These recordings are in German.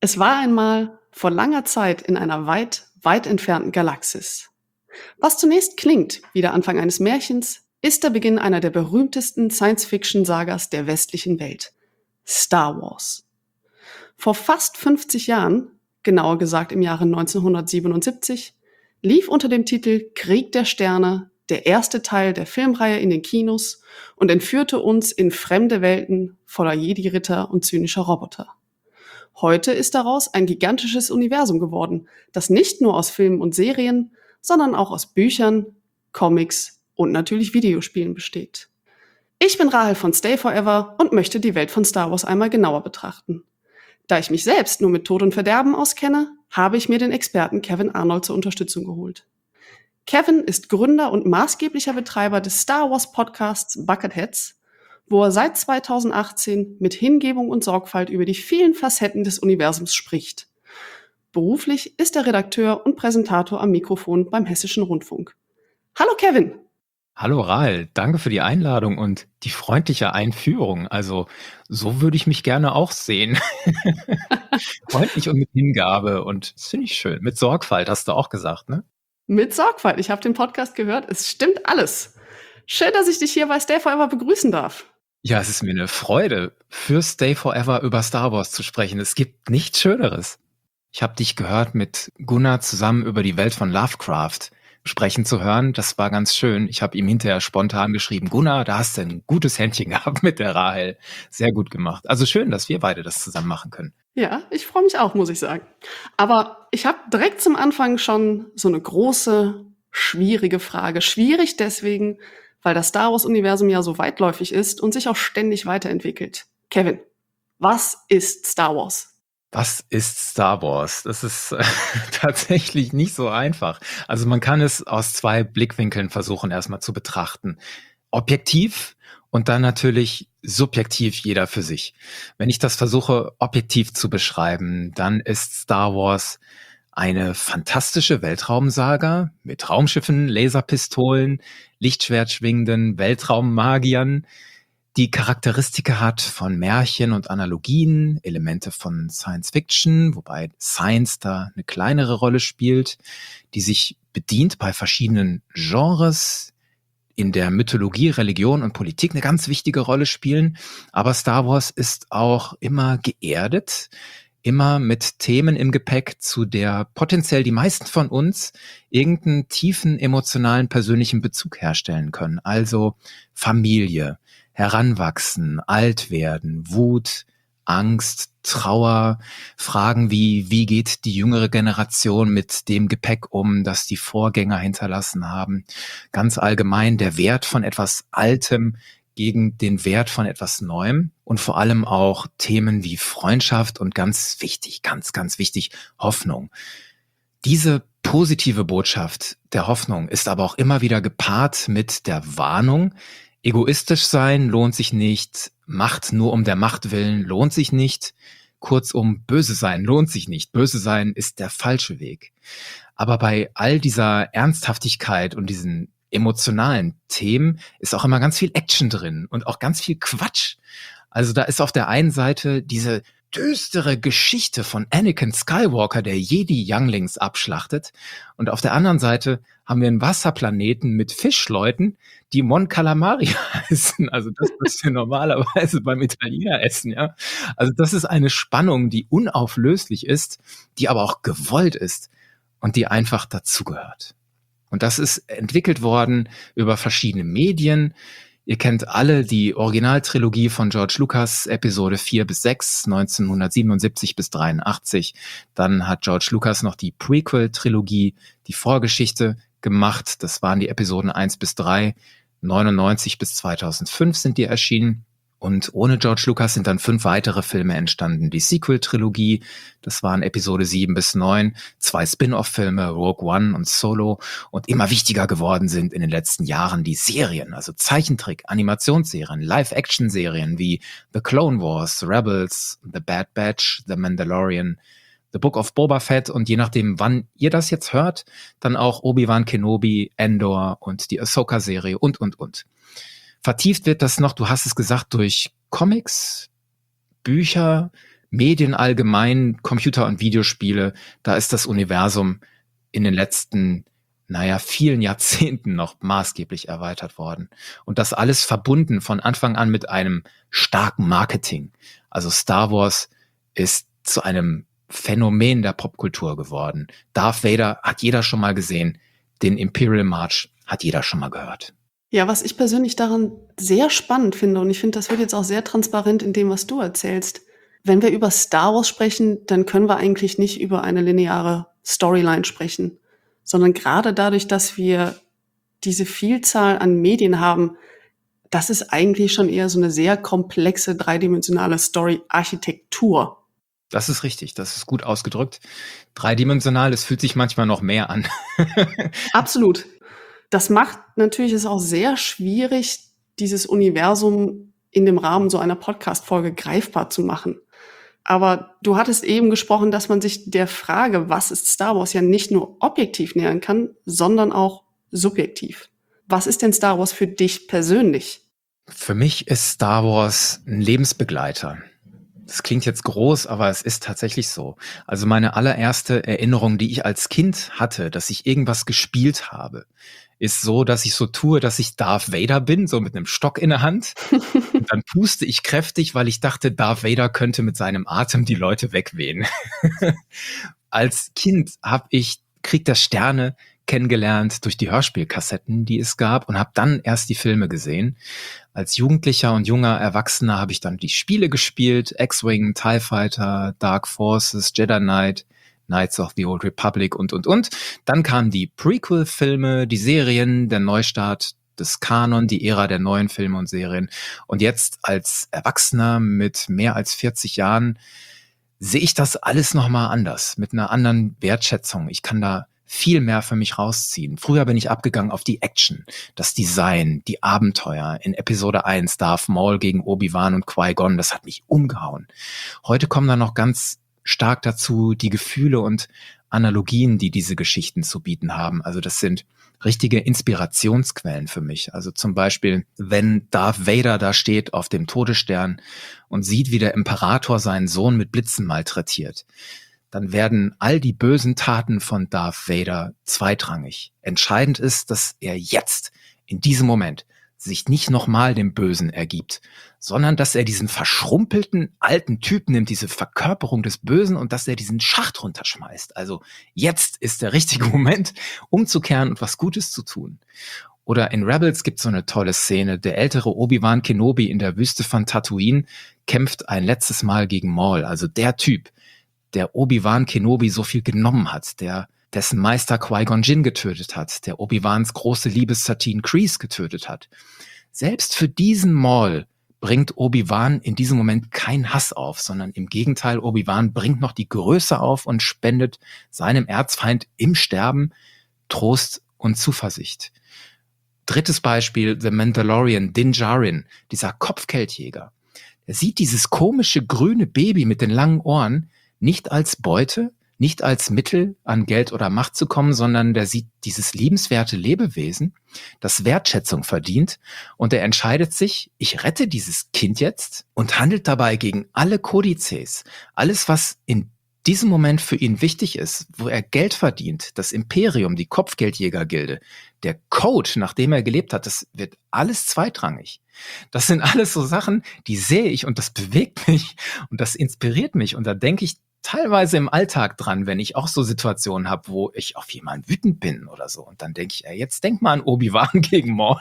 Es war einmal vor langer Zeit in einer weit, weit entfernten Galaxis. Was zunächst klingt wie der Anfang eines Märchens, ist der Beginn einer der berühmtesten Science-Fiction-Sagas der westlichen Welt. Star Wars. Vor fast 50 Jahren, genauer gesagt im Jahre 1977, lief unter dem Titel Krieg der Sterne der erste Teil der Filmreihe in den Kinos und entführte uns in fremde Welten voller Jedi-Ritter und zynischer Roboter. Heute ist daraus ein gigantisches Universum geworden, das nicht nur aus Filmen und Serien, sondern auch aus Büchern, Comics und natürlich Videospielen besteht. Ich bin Rahel von Stay Forever und möchte die Welt von Star Wars einmal genauer betrachten. Da ich mich selbst nur mit Tod und Verderben auskenne, habe ich mir den Experten Kevin Arnold zur Unterstützung geholt. Kevin ist Gründer und maßgeblicher Betreiber des Star Wars Podcasts Bucketheads, wo er seit 2018 mit Hingebung und Sorgfalt über die vielen Facetten des Universums spricht. Beruflich ist er Redakteur und Präsentator am Mikrofon beim Hessischen Rundfunk. Hallo Kevin! Hallo Rahel, danke für die Einladung und die freundliche Einführung. Also so würde ich mich gerne auch sehen. Freundlich und mit Hingabe und das finde ich schön. Mit Sorgfalt hast du auch gesagt, ne? Mit Sorgfalt, ich habe den Podcast gehört, es stimmt alles. Schön, dass ich dich hier bei Stay Forever begrüßen darf. Ja, es ist mir eine Freude, für Stay Forever über Star Wars zu sprechen. Es gibt nichts Schöneres. Ich habe dich gehört, mit Gunnar zusammen über die Welt von Lovecraft sprechen zu hören. Das war ganz schön. Ich habe ihm hinterher spontan geschrieben, Gunnar, da hast du ein gutes Händchen gehabt mit der Rahel. Sehr gut gemacht. Also schön, dass wir beide das zusammen machen können. Ja, ich freue mich auch, muss ich sagen. Aber ich habe direkt zum Anfang schon so eine große, schwierige Frage. Schwierig deswegen, weil das Star Wars-Universum ja so weitläufig ist und sich auch ständig weiterentwickelt. Kevin, was ist Star Wars? Was ist Star Wars? Das ist tatsächlich nicht so einfach. Also man kann es aus zwei Blickwinkeln versuchen, erstmal zu betrachten. Objektiv und dann natürlich subjektiv jeder für sich. Wenn ich das versuche, objektiv zu beschreiben, dann ist Star Wars eine fantastische Weltraumsaga mit Raumschiffen, Laserpistolen, Lichtschwertschwingenden Weltraummagiern, die Charakteristika hat von Märchen und Analogien, Elemente von Science Fiction, wobei Science da eine kleinere Rolle spielt, die sich bedient bei verschiedenen Genres, in der Mythologie, Religion und Politik eine ganz wichtige Rolle spielen. Aber Star Wars ist auch immer geerdet, immer mit Themen im Gepäck, zu der potenziell die meisten von uns irgendeinen tiefen emotionalen, persönlichen Bezug herstellen können. Also Familie, Heranwachsen, alt werden, Wut, Angst, Trauer, Fragen wie geht die jüngere Generation mit dem Gepäck um, das die Vorgänger hinterlassen haben. Ganz allgemein der Wert von etwas Altem gegen den Wert von etwas Neuem und vor allem auch Themen wie Freundschaft und ganz wichtig, ganz wichtig, Hoffnung. Diese positive Botschaft der Hoffnung ist aber auch immer wieder gepaart mit der Warnung, egoistisch sein lohnt sich nicht, Macht nur um der Macht willen lohnt sich nicht, kurzum, böse sein lohnt sich nicht. Böse sein ist der falsche Weg. Aber bei all dieser Ernsthaftigkeit und diesen emotionalen Themen ist auch immer ganz viel Action drin und auch ganz viel Quatsch. Also da ist auf der einen Seite diese düstere Geschichte von Anakin Skywalker, der Jedi-Younglings abschlachtet. Und auf der anderen Seite haben wir einen Wasserplaneten mit Fischleuten, die Mon Calamari heißen. Also das, was wir normalerweise beim Italiener essen, ja. Also das ist eine Spannung, die unauflöslich ist, die aber auch gewollt ist und die einfach dazugehört. Und das ist entwickelt worden über verschiedene Medien. Ihr kennt alle die Originaltrilogie von George Lucas, Episode 4-6, 1977 bis 83. Dann hat George Lucas noch die Prequel-Trilogie, die Vorgeschichte gemacht. Das waren die Episoden 1-3, 99 bis 2005 sind die erschienen. Und ohne George Lucas sind dann 5 weitere Filme entstanden. Die Sequel-Trilogie, das waren Episode 7-9, 2 Spin-off-Filme, Rogue One und Solo. Und immer wichtiger geworden sind in den letzten Jahren die Serien, also Zeichentrick, Animationsserien, Live-Action-Serien wie The Clone Wars, Rebels, The Bad Batch, The Mandalorian, The Book of Boba Fett und je nachdem, wann ihr das jetzt hört, dann auch Obi-Wan Kenobi, Endor und die Ahsoka-Serie und. Vertieft wird das noch, du hast es gesagt, durch Comics, Bücher, Medien allgemein, Computer- und Videospiele, da ist das Universum in den letzten, vielen Jahrzehnten noch maßgeblich erweitert worden. Und das alles verbunden von Anfang an mit einem starken Marketing. Also Star Wars ist zu einem Phänomen der Popkultur geworden. Darth Vader hat jeder schon mal gesehen. Den Imperial March hat jeder schon mal gehört. Ja, was ich persönlich daran sehr spannend finde, und ich finde, das wird jetzt auch sehr transparent in dem, was du erzählst. Wenn wir über Star Wars sprechen, dann können wir eigentlich nicht über eine lineare Storyline sprechen, sondern gerade dadurch, dass wir diese Vielzahl an Medien haben, das ist eigentlich schon eher so eine sehr komplexe dreidimensionale Story-Architektur. Das ist richtig, das ist gut ausgedrückt. Dreidimensional, es fühlt sich manchmal noch mehr an. Absolut. Das macht natürlich es auch sehr schwierig, dieses Universum in dem Rahmen so einer Podcast-Folge greifbar zu machen. Aber du hattest eben gesprochen, dass man sich der Frage, was ist Star Wars, ja nicht nur objektiv nähern kann, sondern auch subjektiv. Was ist denn Star Wars für dich persönlich? Für mich ist Star Wars ein Lebensbegleiter. Das klingt jetzt groß, aber es ist tatsächlich so. Also meine allererste Erinnerung, die ich als Kind hatte, dass ich irgendwas gespielt habe, ist so, dass ich so tue, dass ich Darth Vader bin, so mit einem Stock in der Hand. Und dann puste ich kräftig, weil ich dachte, Darth Vader könnte mit seinem Atem die Leute wegwehen. Als Kind habe ich Krieg der Sterne kennengelernt durch die Hörspielkassetten, die es gab, und habe dann erst die Filme gesehen. Als Jugendlicher und junger Erwachsener habe ich dann die Spiele gespielt, X-Wing, TIE Fighter, Dark Forces, Jedi Knight, Knights of the Old Republic und. Dann kamen die Prequel-Filme, die Serien, der Neustart des Kanon, die Ära der neuen Filme und Serien. Und jetzt als Erwachsener mit mehr als 40 Jahren sehe ich das alles nochmal anders, mit einer anderen Wertschätzung. Ich kann da viel mehr für mich rausziehen. Früher bin ich abgegangen auf die Action, das Design, die Abenteuer. In Episode 1 Darth Maul gegen Obi-Wan und Qui-Gon, das hat mich umgehauen. Heute kommen da noch ganz stark dazu die Gefühle und Analogien, die diese Geschichten zu bieten haben. Also das sind richtige Inspirationsquellen für mich. Also zum Beispiel, wenn Darth Vader da steht auf dem Todesstern und sieht, wie der Imperator seinen Sohn mit Blitzen malträtiert, dann werden all die bösen Taten von Darth Vader zweitrangig. Entscheidend ist, dass er jetzt, in diesem Moment, sich nicht nochmal dem Bösen ergibt, sondern dass er diesen verschrumpelten alten Typ nimmt, diese Verkörperung des Bösen, und dass er diesen Schacht runterschmeißt. Also jetzt ist der richtige Moment, umzukehren und was Gutes zu tun. Oder in Rebels gibt es so eine tolle Szene. Der ältere Obi-Wan Kenobi in der Wüste von Tatooine kämpft ein letztes Mal gegen Maul. Also der Typ, der Obi-Wan Kenobi so viel genommen hat, dessen Meister Qui-Gon Jinn getötet hat, der Obi-Wans große Liebe Satine Kryze getötet hat. Selbst für diesen Maul bringt Obi-Wan in diesem Moment keinen Hass auf, sondern im Gegenteil, Obi-Wan bringt noch die Größe auf und spendet seinem Erzfeind im Sterben Trost und Zuversicht. Drittes Beispiel, The Mandalorian, Din Djarin, dieser Kopfgeldjäger. Er sieht dieses komische grüne Baby mit den langen Ohren nicht als Beute, nicht als Mittel, an Geld oder Macht zu kommen, sondern der sieht dieses liebenswerte Lebewesen, das Wertschätzung verdient, und er entscheidet sich, ich rette dieses Kind jetzt, und handelt dabei gegen alle Kodizes, alles, was in diesem Moment für ihn wichtig ist, wo er Geld verdient, das Imperium, die Kopfgeldjägergilde, der Code, nach dem er gelebt hat, das wird alles zweitrangig. Das sind alles so Sachen, die sehe ich, und das bewegt mich und das inspiriert mich, und da denke ich teilweise im Alltag dran, wenn ich auch so Situationen habe, wo ich auf jemanden wütend bin oder so. Und dann denke ich, jetzt denk mal an Obi-Wan gegen Maul.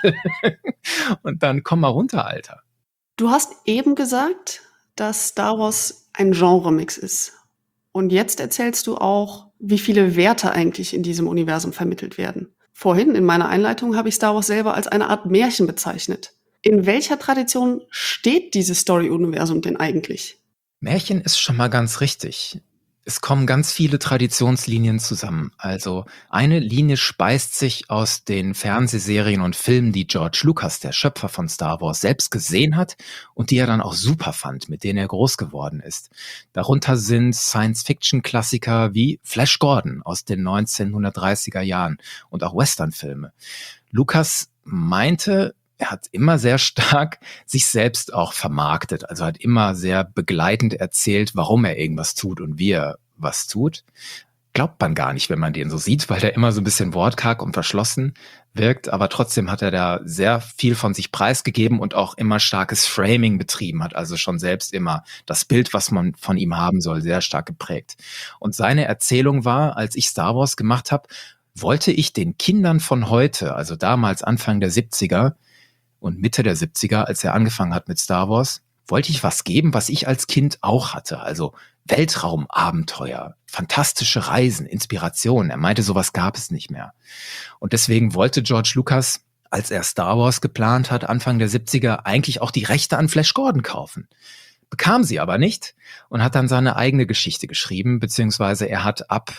Und dann komm mal runter, Alter. Du hast eben gesagt, dass Star Wars ein Genremix ist. Und jetzt erzählst du auch, wie viele Werte eigentlich in diesem Universum vermittelt werden. Vorhin in meiner Einleitung habe ich Star Wars selber als eine Art Märchen bezeichnet. In welcher Tradition steht dieses Story-Universum denn eigentlich? Märchen ist schon mal ganz richtig. Es kommen ganz viele Traditionslinien zusammen. Also eine Linie speist sich aus den Fernsehserien und Filmen, die George Lucas, der Schöpfer von Star Wars, selbst gesehen hat und die er dann auch super fand, mit denen er groß geworden ist. Darunter sind Science-Fiction-Klassiker wie Flash Gordon aus den 1930er Jahren und auch Western-Filme. Lucas meinte, er hat immer sehr stark sich selbst auch vermarktet. Also hat immer sehr begleitend erzählt, warum er irgendwas tut und wie er was tut. Glaubt man gar nicht, wenn man den so sieht, weil der immer so ein bisschen wortkarg und verschlossen wirkt. Aber trotzdem hat er da sehr viel von sich preisgegeben und auch immer starkes Framing betrieben, hat also schon selbst immer das Bild, was man von ihm haben soll, sehr stark geprägt. Und seine Erzählung war, als ich Star Wars gemacht habe, wollte ich den Kindern von heute, also damals Anfang der 70er und Mitte der 70er, als er angefangen hat mit Star Wars, wollte ich was geben, was ich als Kind auch hatte. Also Weltraumabenteuer, fantastische Reisen, Inspiration. Er meinte, sowas gab es nicht mehr. Und deswegen wollte George Lucas, als er Star Wars geplant hat, Anfang der 70er, eigentlich auch die Rechte an Flash Gordon kaufen. Bekam sie aber nicht und hat dann seine eigene Geschichte geschrieben, beziehungsweise er hat ab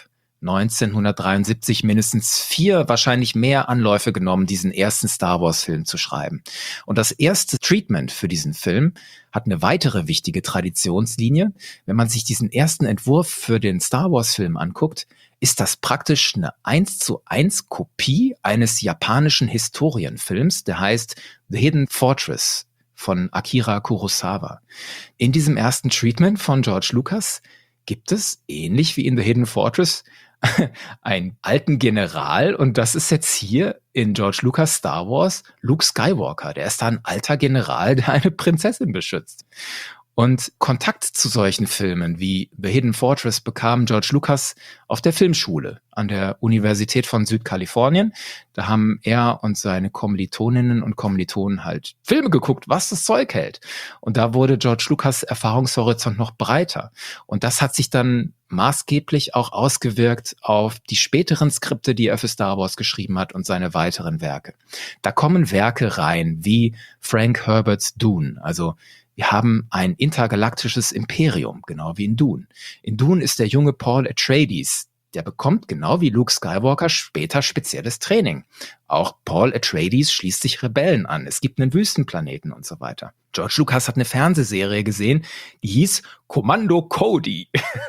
1973 mindestens 4, wahrscheinlich mehr Anläufe genommen, diesen ersten Star Wars-Film zu schreiben. Und das erste Treatment für diesen Film hat eine weitere wichtige Traditionslinie. Wenn man sich diesen ersten Entwurf für den Star Wars-Film anguckt, ist das praktisch eine 1:1 Kopie eines japanischen Historienfilms, der heißt The Hidden Fortress von Akira Kurosawa. In diesem ersten Treatment von George Lucas gibt es, ähnlich wie in The Hidden Fortress, einen alten General, und das ist jetzt hier in George Lucas Star Wars Luke Skywalker. Der ist da ein alter General, der eine Prinzessin beschützt. Und Kontakt zu solchen Filmen wie The Hidden Fortress bekam George Lucas auf der Filmschule an der Universität von Südkalifornien. Da haben er und seine Kommilitoninnen und Kommilitonen halt Filme geguckt, was das Zeug hält. Und da wurde George Lucas Erfahrungshorizont noch breiter. Und das hat sich dann maßgeblich auch ausgewirkt auf die späteren Skripte, die er für Star Wars geschrieben hat und seine weiteren Werke. Da kommen Werke rein wie Frank Herberts Dune, also wir haben ein intergalaktisches Imperium, genau wie in Dune. In Dune ist der junge Paul Atreides, der bekommt genau wie Luke Skywalker später spezielles Training. Auch Paul Atreides schließt sich Rebellen an. Es gibt einen Wüstenplaneten und so weiter. George Lucas hat eine Fernsehserie gesehen, die hieß Kommando Cody.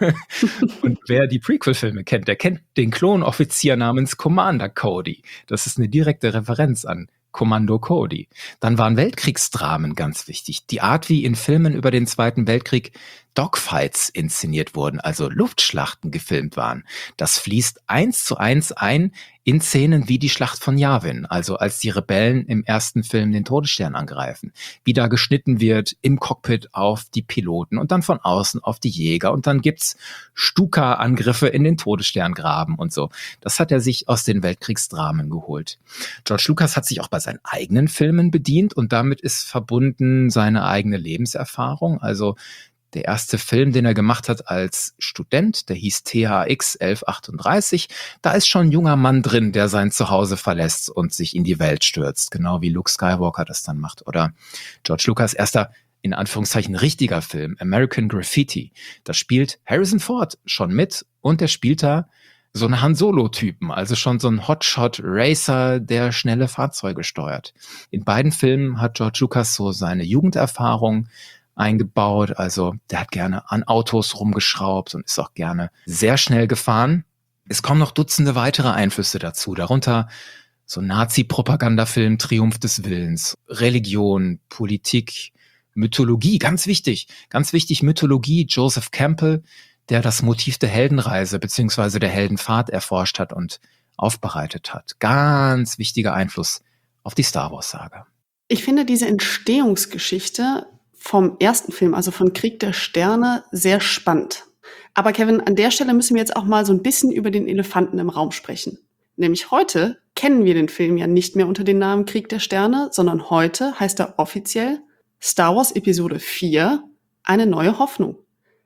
Und wer die Prequel-Filme kennt, der kennt den Klonoffizier namens Commander Cody. Das ist eine direkte Referenz an Kommando Cody. Dann waren Weltkriegsdramen ganz wichtig. Die Art, wie in Filmen über den Zweiten Weltkrieg Dogfights inszeniert wurden, also Luftschlachten gefilmt waren. Das fließt 1:1 ein in Szenen wie die Schlacht von Yavin, also als die Rebellen im ersten Film den Todesstern angreifen. Wie da geschnitten wird im Cockpit auf die Piloten und dann von außen auf die Jäger. Und dann gibt's Stuka-Angriffe in den Todessterngraben und so. Das hat er sich aus den Weltkriegsdramen geholt. George Lucas hat sich auch bei seinen eigenen Filmen bedient und damit ist verbunden seine eigene Lebenserfahrung. Also der erste Film, den er gemacht hat als Student, der hieß THX 1138. Da ist schon ein junger Mann drin, der sein Zuhause verlässt und sich in die Welt stürzt, genau wie Luke Skywalker das dann macht. Oder George Lucas erster, in Anführungszeichen, richtiger Film, American Graffiti. Da spielt Harrison Ford schon mit und der spielt da so einen Han Solo-Typen, also schon so ein Hotshot-Racer, der schnelle Fahrzeuge steuert. In beiden Filmen hat George Lucas so seine Jugenderfahrung eingebaut, also der hat gerne an Autos rumgeschraubt und ist auch gerne sehr schnell gefahren. Es kommen noch Dutzende weitere Einflüsse dazu, darunter so Nazi-Propagandafilm Triumph des Willens, Religion, Politik, Mythologie, ganz wichtig Mythologie, Joseph Campbell, der das Motiv der Heldenreise bzw. der Heldenfahrt erforscht hat und aufbereitet hat. Ganz wichtiger Einfluss auf die Star Wars-Saga. Ich finde diese Entstehungsgeschichte vom ersten Film, also von Krieg der Sterne, sehr spannend. Aber Kevin, an der Stelle müssen wir jetzt auch mal so ein bisschen über den Elefanten im Raum sprechen. Nämlich heute kennen wir den Film ja nicht mehr unter dem Namen Krieg der Sterne, sondern heute heißt er offiziell Star Wars Episode 4, eine neue Hoffnung.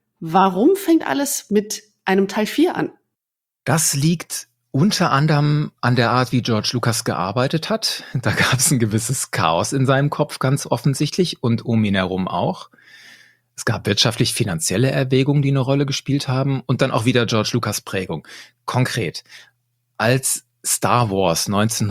Warum fängt alles mit einem Teil 4 an? Das liegt unter anderem an der Art, wie George Lucas gearbeitet hat. Da gab es ein gewisses Chaos in seinem Kopf, ganz offensichtlich, und um ihn herum auch. Es gab wirtschaftlich-finanzielle Erwägungen, die eine Rolle gespielt haben, und dann auch wieder George Lucas Prägung. Konkret, als Star Wars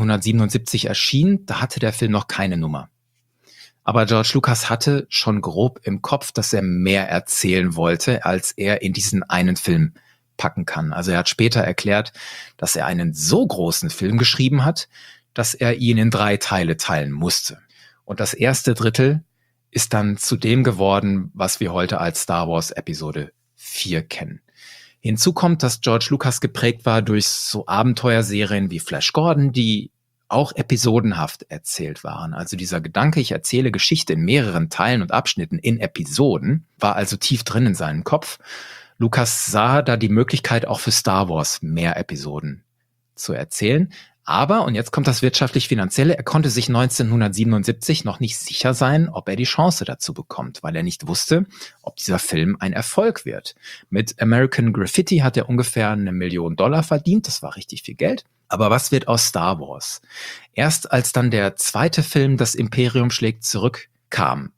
1977 erschien, da hatte der Film noch keine Nummer. Aber George Lucas hatte schon grob im Kopf, dass er mehr erzählen wollte, als er in diesen einen Film packen kann. Also er hat später erklärt, dass er einen so großen Film geschrieben hat, dass er ihn in 3 Teile teilen musste. Und das erste Drittel ist dann zu dem geworden, was wir heute als Star Wars Episode 4 kennen. Hinzu kommt, dass George Lucas geprägt war durch so Abenteuerserien wie Flash Gordon, die auch episodenhaft erzählt waren. Also dieser Gedanke, ich erzähle Geschichte in mehreren Teilen und Abschnitten in Episoden, war also tief drin in seinem Kopf. Lucas sah da die Möglichkeit, auch für Star Wars mehr Episoden zu erzählen. Aber, und jetzt kommt das wirtschaftlich-finanzielle, er konnte sich 1977 noch nicht sicher sein, ob er die Chance dazu bekommt, weil er nicht wusste, ob dieser Film ein Erfolg wird. Mit American Graffiti hat er ungefähr $1 Million verdient, das war richtig viel Geld. Aber was wird aus Star Wars? Erst als dann der zweite Film, Das Imperium schlägt zurück, kam,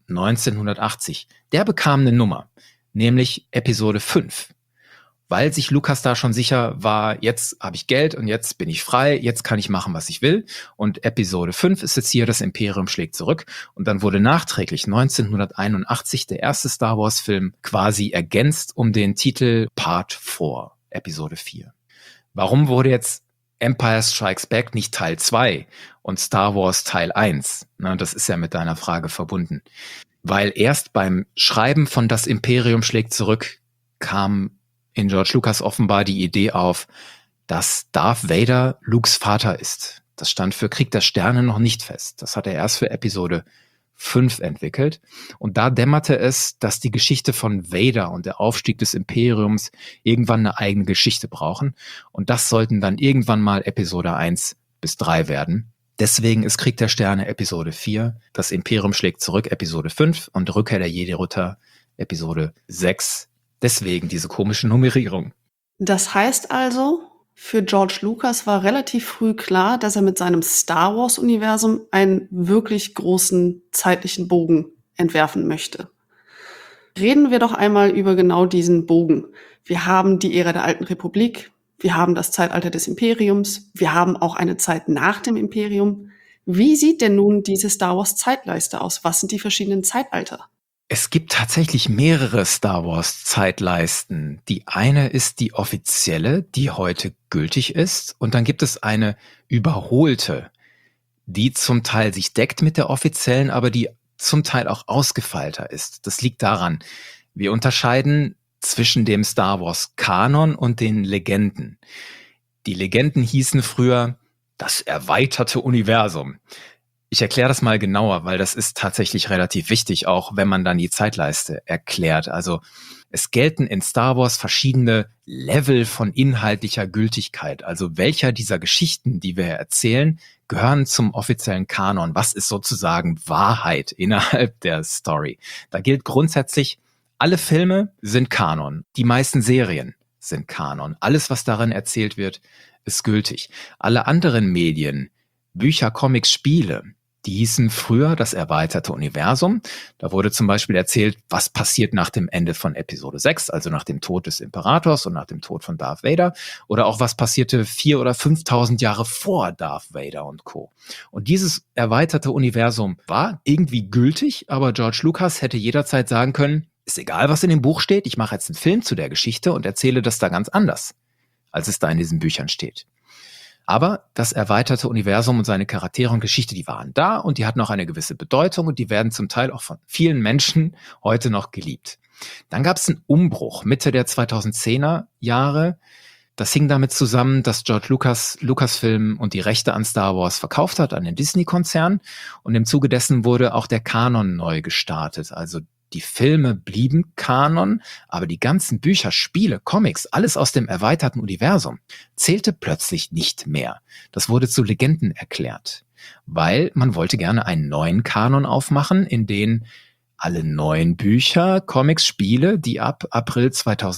1980, der bekam eine Nummer, nämlich Episode 5. Weil sich Lucas da schon sicher war, jetzt habe ich Geld und jetzt bin ich frei, jetzt kann ich machen, was ich will. Und Episode 5 ist jetzt hier, Das Imperium schlägt zurück. Und dann wurde nachträglich 1981 der erste Star Wars Film quasi ergänzt um den Titel Part 4, Episode 4. Warum wurde jetzt Empire Strikes Back nicht Teil 2 und Star Wars Teil 1? Na, das ist ja mit deiner Frage verbunden. Weil erst beim Schreiben von Das Imperium schlägt zurück kam in George Lucas offenbar die Idee auf, dass Darth Vader Lukes Vater ist. Das stand für Krieg der Sterne noch nicht fest. Das hat er erst für Episode 5 entwickelt. Und da dämmerte es, dass die Geschichte von Vader und der Aufstieg des Imperiums irgendwann eine eigene Geschichte brauchen. Und das sollten dann irgendwann mal Episode 1 bis 3 werden. Deswegen ist Krieg der Sterne Episode 4, Das Imperium schlägt zurück Episode 5 und Rückkehr der Jedi-Ritter Episode 6. Deswegen diese komische Nummerierung. Das heißt also, für George Lucas war relativ früh klar, dass er mit seinem Star Wars-Universum einen wirklich großen zeitlichen Bogen entwerfen möchte. Reden wir doch einmal über genau diesen Bogen. Wir haben die Ära der Alten Republik, wir haben das Zeitalter des Imperiums, wir haben auch eine Zeit nach dem Imperium. Wie sieht denn nun diese Star Wars-Zeitleiste aus? Was sind die verschiedenen Zeitalter? Es gibt tatsächlich mehrere Star Wars Zeitleisten. Die eine ist die offizielle, die heute gültig ist. Und dann gibt es eine überholte, die zum Teil sich deckt mit der offiziellen, aber die zum Teil auch ausgefeilter ist. Das liegt daran, wir unterscheiden zwischen dem Star Wars Kanon und den Legenden. Die Legenden hießen früher das erweiterte Universum. Ich erkläre das mal genauer, weil das ist tatsächlich relativ wichtig, auch wenn man dann die Zeitleiste erklärt. Also es gelten in Star Wars verschiedene Level von inhaltlicher Gültigkeit. Also welcher dieser Geschichten, die wir erzählen, gehören zum offiziellen Kanon? Was ist sozusagen Wahrheit innerhalb der Story? Da gilt grundsätzlich, alle Filme sind Kanon. Die meisten Serien sind Kanon. Alles, was darin erzählt wird, ist gültig. Alle anderen Medien, Bücher, Comics, Spiele, die hießen früher das erweiterte Universum. Da wurde zum Beispiel erzählt, was passiert nach dem Ende von Episode 6, also nach dem Tod des Imperators und nach dem Tod von Darth Vader. Oder auch, was passierte 4.000 oder 5.000 Jahre vor Darth Vader und Co. Und dieses erweiterte Universum war irgendwie gültig, aber George Lucas hätte jederzeit sagen können, ist egal, was in dem Buch steht, ich mache jetzt einen Film zu der Geschichte und erzähle das da ganz anders, als es da in diesen Büchern steht. Aber das erweiterte Universum und seine Charaktere und Geschichte, die waren da und die hatten auch eine gewisse Bedeutung und die werden zum Teil auch von vielen Menschen heute noch geliebt. Dann gab es einen Umbruch Mitte der 2010er Jahre. Das hing damit zusammen, dass George Lucas Lucasfilm und die Rechte an Star Wars verkauft hat an den Disney-Konzern und im Zuge dessen wurde auch der Kanon neu gestartet. Also die Filme blieben Kanon, aber die ganzen Bücher, Spiele, Comics, alles aus dem erweiterten Universum zählte plötzlich nicht mehr. Das wurde zu Legenden erklärt, weil man wollte gerne einen neuen Kanon aufmachen, in den alle neuen Bücher, Comics, Spiele, die ab April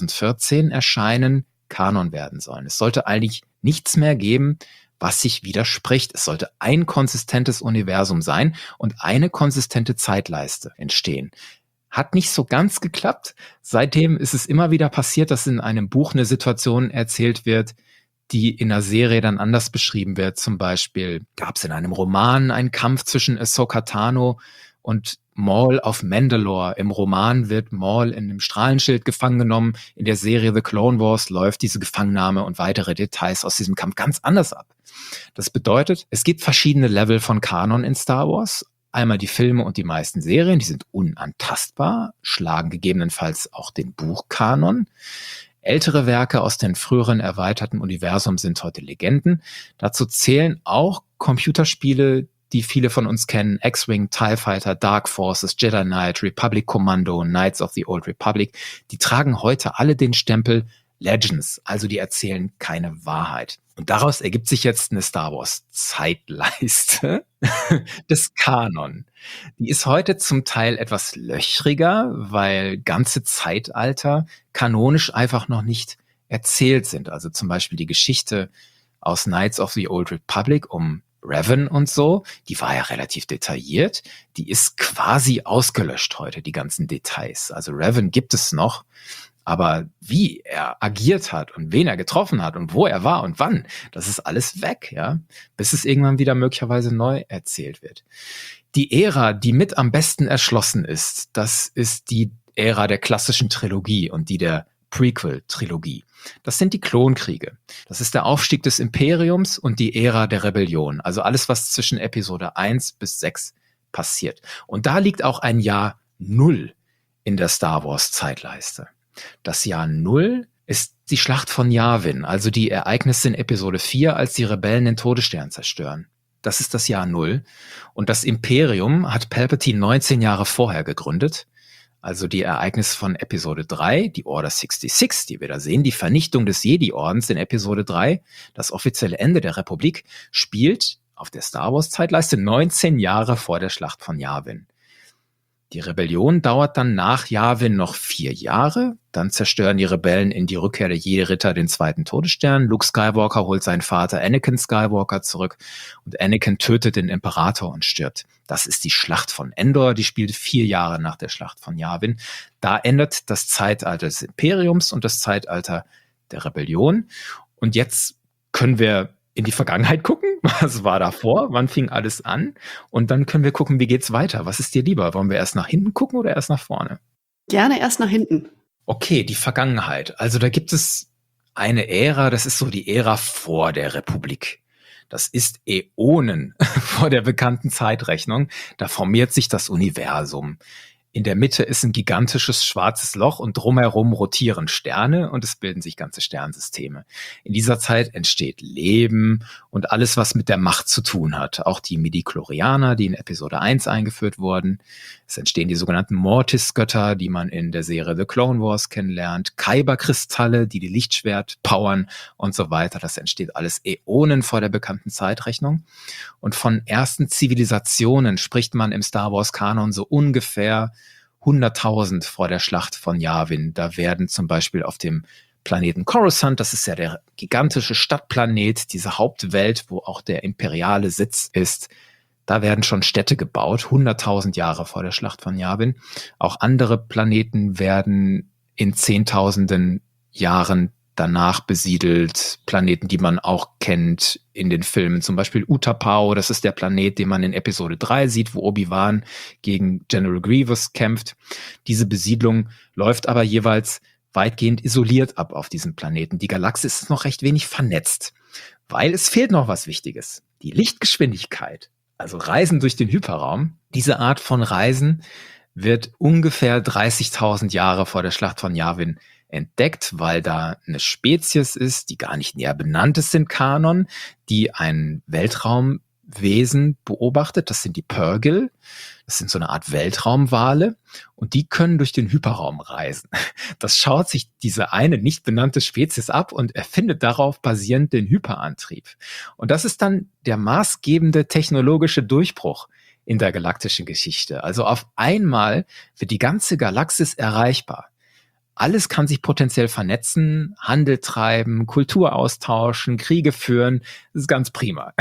2014 erscheinen, Kanon werden sollen. Es sollte eigentlich nichts mehr geben, was sich widerspricht. Es sollte ein konsistentes Universum sein und eine konsistente Zeitleiste entstehen. Hat nicht so ganz geklappt. Seitdem ist es immer wieder passiert, dass in einem Buch eine Situation erzählt wird, die in einer Serie dann anders beschrieben wird. Zum Beispiel gab es in einem Roman einen Kampf zwischen Ahsoka Tano und Maul auf Mandalore. Im Roman wird Maul in einem Strahlenschild gefangen genommen. In der Serie The Clone Wars läuft diese Gefangennahme und weitere Details aus diesem Kampf ganz anders ab. Das bedeutet, es gibt verschiedene Level von Kanon in Star Wars. Einmal die Filme und die meisten Serien, die sind unantastbar, schlagen gegebenenfalls auch den Buchkanon. Ältere Werke aus den früheren erweiterten Universum sind heute Legenden. Dazu zählen auch Computerspiele, die viele von uns kennen: X-Wing, TIE Fighter, Dark Forces, Jedi Knight, Republic Commando, Knights of the Old Republic. Die tragen heute alle den Stempel Legends, also die erzählen keine Wahrheit. Und daraus ergibt sich jetzt eine Star Wars Zeitleiste des Kanon. Die ist heute zum Teil etwas löchriger, weil ganze Zeitalter kanonisch einfach noch nicht erzählt sind. Also zum Beispiel die Geschichte aus Knights of the Old Republic um Revan und so, die war ja relativ detailliert. Die ist quasi ausgelöscht heute, die ganzen Details. Also Revan gibt es noch, aber wie er agiert hat und wen er getroffen hat und wo er war und wann, das ist alles weg, ja, bis es irgendwann wieder möglicherweise neu erzählt wird. Die Ära, die mit am besten erschlossen ist, das ist die Ära der klassischen Trilogie und die der Prequel-Trilogie. Das sind die Klonkriege. Das ist der Aufstieg des Imperiums und die Ära der Rebellion. Also alles, was zwischen Episode 1 bis 6 passiert. Und da liegt auch ein Jahr 0 in der Star Wars Zeitleiste. Das Jahr 0 ist die Schlacht von Yavin, also die Ereignisse in Episode 4, als die Rebellen den Todesstern zerstören. Das ist das Jahr 0. Und das Imperium hat Palpatine 19 Jahre vorher gegründet. Also die Ereignisse von Episode 3, die Order 66, die wir da sehen, die Vernichtung des Jedi-Ordens in Episode 3, das offizielle Ende der Republik, spielt auf der Star Wars-Zeitleiste 19 Jahre vor der Schlacht von Yavin. Die Rebellion dauert dann nach Yavin noch 4 Jahre. Dann zerstören die Rebellen in die Rückkehr der Jedi-Ritter den 2. Todesstern. Luke Skywalker holt seinen Vater Anakin Skywalker zurück und Anakin tötet den Imperator und stirbt. Das ist die Schlacht von Endor, die spielt 4 Jahre nach der Schlacht von Yavin. Da endet das Zeitalter des Imperiums und das Zeitalter der Rebellion. Und jetzt können wir in die Vergangenheit gucken. Was war davor? Wann fing alles an? Und dann können wir gucken, wie geht's weiter? Was ist dir lieber? Wollen wir erst nach hinten gucken oder erst nach vorne? Gerne erst nach hinten. Okay, die Vergangenheit. Also da gibt es eine Ära, das ist so die Ära vor der Republik. Das ist Äonen vor der bekannten Zeitrechnung. Da formiert sich das Universum. In der Mitte ist ein gigantisches schwarzes Loch und drumherum rotieren Sterne und es bilden sich ganze Sternsysteme. In dieser Zeit entsteht Leben und alles, was mit der Macht zu tun hat. Auch die Midi-Chlorianer, die in Episode 1 eingeführt wurden. Es entstehen die sogenannten Mortis-Götter, die man in der Serie The Clone Wars kennenlernt. Kyber-Kristalle, die Lichtschwert powern und so weiter. Das entsteht alles Äonen vor der bekannten Zeitrechnung. Und von ersten Zivilisationen spricht man im Star Wars-Kanon so ungefähr 100.000 vor der Schlacht von Yavin. Da werden zum Beispiel auf dem Planeten Coruscant, das ist ja der gigantische Stadtplanet, diese Hauptwelt, wo auch der imperiale Sitz ist, da werden schon Städte gebaut, 100.000 Jahre vor der Schlacht von Yavin. Auch andere Planeten werden in Zehntausenden Jahren danach besiedelt, Planeten, die man auch kennt in den Filmen, zum Beispiel Utapau, das ist der Planet, den man in Episode 3 sieht, wo Obi-Wan gegen General Grievous kämpft. Diese Besiedlung läuft aber jeweils weitgehend isoliert ab auf diesem Planeten. Die Galaxis ist noch recht wenig vernetzt, weil es fehlt noch was Wichtiges. Die Lichtgeschwindigkeit, also Reisen durch den Hyperraum. Diese Art von Reisen wird ungefähr 30.000 Jahre vor der Schlacht von Yavin entdeckt, weil da eine Spezies ist, die gar nicht näher benannt ist in Kanon, die ein Weltraumwesen beobachtet. Das sind die Purrgil. Das sind so eine Art Weltraumwale und die können durch den Hyperraum reisen. Das schaut sich diese eine nicht benannte Spezies ab und erfindet darauf basierend den Hyperantrieb. Und das ist dann der maßgebende technologische Durchbruch in der galaktischen Geschichte. Also auf einmal wird die ganze Galaxis erreichbar. Alles kann sich potenziell vernetzen, Handel treiben, Kultur austauschen, Kriege führen. Das ist ganz prima.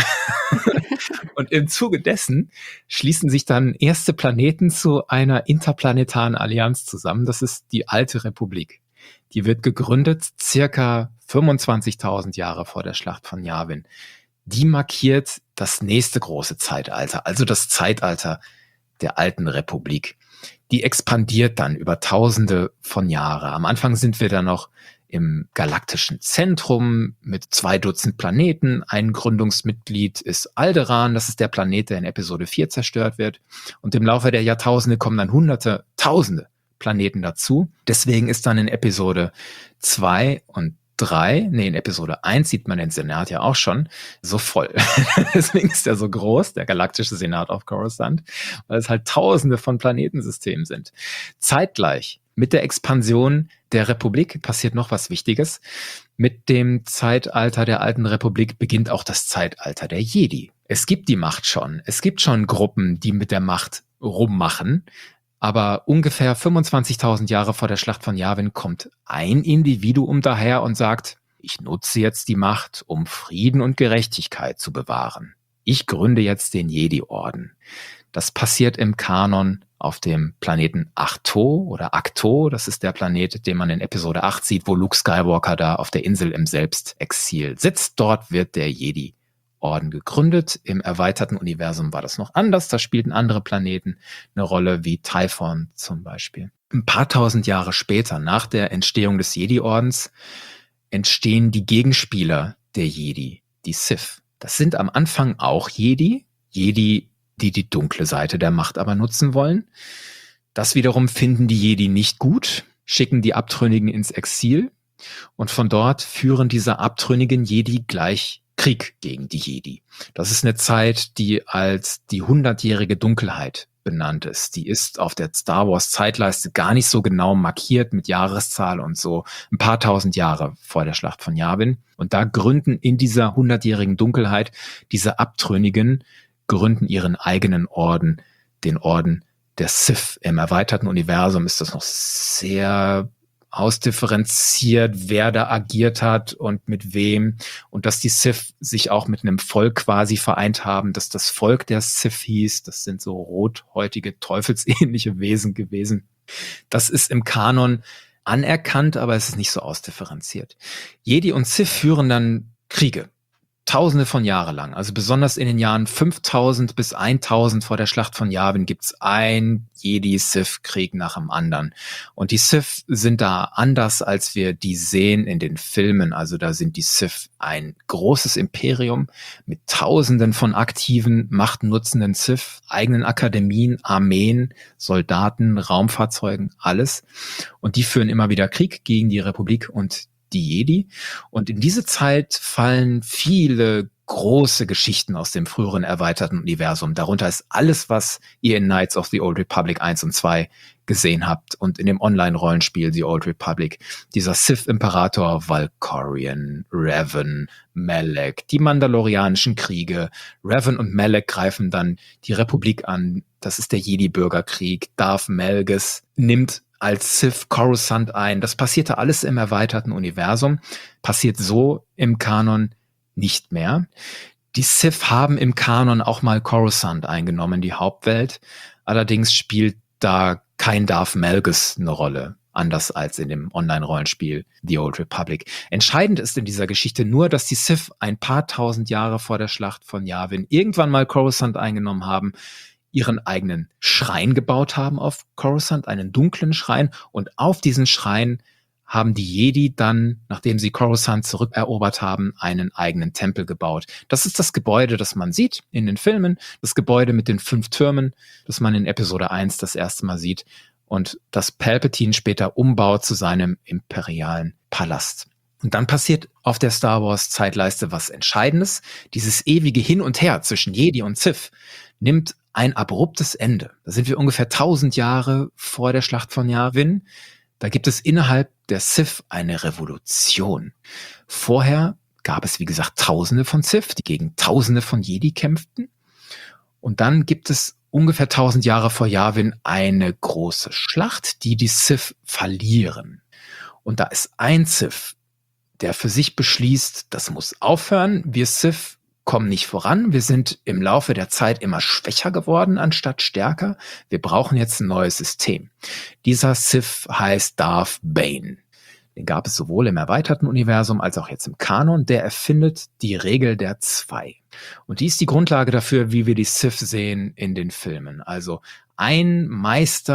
Und im Zuge dessen schließen sich dann erste Planeten zu einer interplanetaren Allianz zusammen. Das ist die Alte Republik. Die wird gegründet circa 25.000 Jahre vor der Schlacht von Yavin. Die markiert das nächste große Zeitalter, also das Zeitalter der Alten Republik. Die expandiert dann über Tausende von Jahren. Am Anfang sind wir da noch im galaktischen Zentrum mit 2 Dutzend Planeten. Ein Gründungsmitglied ist Alderaan, das ist der Planet, der in Episode 4 zerstört wird. Und im Laufe der Jahrtausende kommen dann Hunderte, Tausende Planeten dazu. Deswegen ist dann in Episode 2 und 3, in Episode 1 sieht man den Senat ja auch schon, so voll. Deswegen ist er so groß, der galaktische Senat auf Coruscant, weil es halt Tausende von Planetensystemen sind. Zeitgleich mit der Expansion der Republik passiert noch was Wichtiges. Mit dem Zeitalter der Alten Republik beginnt auch das Zeitalter der Jedi. Es gibt die Macht schon. Es gibt schon Gruppen, die mit der Macht rummachen. Aber ungefähr 25.000 Jahre vor der Schlacht von Yavin kommt ein Individuum daher und sagt, ich nutze jetzt die Macht, um Frieden und Gerechtigkeit zu bewahren. Ich gründe jetzt den Jedi-Orden. Das passiert im Kanon auf dem Planeten Ahch-To oder Ahch-To. Das ist der Planet, den man in Episode 8 sieht, wo Luke Skywalker da auf der Insel im Selbstexil sitzt. Dort wird der Jedi-Orden gegründet. Im erweiterten Universum war das noch anders. Da spielten andere Planeten eine Rolle, wie Typhon zum Beispiel. Ein paar tausend Jahre später, nach der Entstehung des Jedi-Ordens, entstehen die Gegenspieler der Jedi, die Sith. Das sind am Anfang auch Jedi, die die dunkle Seite der Macht aber nutzen wollen. Das wiederum finden die Jedi nicht gut, schicken die Abtrünnigen ins Exil und von dort führen diese abtrünnigen Jedi gleich Krieg gegen die Jedi. Das ist eine Zeit, die als die 100-jährige Dunkelheit benannt ist. Die ist auf der Star Wars Zeitleiste gar nicht so genau markiert mit Jahreszahl und so, ein paar tausend Jahre vor der Schlacht von Yavin. Und da gründen in dieser 100-jährigen Dunkelheit diese Abtrünnigen, gründen ihren eigenen Orden, den Orden der Sith. Im erweiterten Universum ist das noch sehr ausdifferenziert, wer da agiert hat und mit wem. Und dass die Sith sich auch mit einem Volk quasi vereint haben, dass das Volk der Sith hieß. Das sind so rothäutige, teufelsähnliche Wesen gewesen. Das ist im Kanon anerkannt, aber es ist nicht so ausdifferenziert. Jedi und Sith führen dann Kriege. Tausende von Jahren lang, also besonders in den Jahren 5000 bis 1000 vor der Schlacht von Yavin gibt's ein Jedi-Sith-Krieg nach dem anderen. Und die Sith sind da anders, als wir die sehen in den Filmen. Also da sind die Sith ein großes Imperium mit Tausenden von aktiven, machtnutzenden Sith, eigenen Akademien, Armeen, Soldaten, Raumfahrzeugen, alles. Und die führen immer wieder Krieg gegen die Republik und die Jedi. Und in diese Zeit fallen viele große Geschichten aus dem früheren erweiterten Universum. Darunter ist alles, was ihr in Knights of the Old Republic 1 und 2 gesehen habt und in dem Online-Rollenspiel The Old Republic. Dieser Sith-Imperator Valkorion, Revan, Malak, die Mandalorianischen Kriege. Revan und Malak greifen dann die Republik an. Das ist der Jedi-Bürgerkrieg. Darth Malgus nimmt als Sith Coruscant ein. Das passierte alles im erweiterten Universum, passiert so im Kanon nicht mehr. Die Sith haben im Kanon auch mal Coruscant eingenommen, die Hauptwelt. Allerdings spielt da kein Darth Malgus eine Rolle, anders als in dem Online-Rollenspiel The Old Republic. Entscheidend ist in dieser Geschichte nur, dass die Sith ein paar tausend Jahre vor der Schlacht von Yavin irgendwann mal Coruscant eingenommen haben, ihren eigenen Schrein gebaut haben auf Coruscant, einen dunklen Schrein. Und auf diesen Schrein haben die Jedi dann, nachdem sie Coruscant zurückerobert haben, einen eigenen Tempel gebaut. Das ist das Gebäude, das man sieht in den Filmen, das Gebäude mit den 5 Türmen, das man in Episode 1 das erste Mal sieht und das Palpatine später umbaut zu seinem imperialen Palast. Und dann passiert auf der Star Wars Zeitleiste was Entscheidendes. Dieses ewige Hin und Her zwischen Jedi und Sith nimmt ein abruptes Ende. Da sind wir ungefähr 1000 Jahre vor der Schlacht von Yavin. Da gibt es innerhalb der Sith eine Revolution. Vorher gab es, wie gesagt, Tausende von Sith, die gegen Tausende von Jedi kämpften. Und dann gibt es ungefähr 1000 Jahre vor Yavin eine große Schlacht, die Sith verlieren. Und da ist ein Sith, der für sich beschließt, das muss aufhören. Wir Sith kommen nicht voran. Wir sind im Laufe der Zeit immer schwächer geworden, anstatt stärker. Wir brauchen jetzt ein neues System. Dieser Sith heißt Darth Bane. Den gab es sowohl im erweiterten Universum als auch jetzt im Kanon. Der erfindet die Regel der 2. Und die ist die Grundlage dafür, wie wir die Sith sehen in den Filmen. Also ein Meister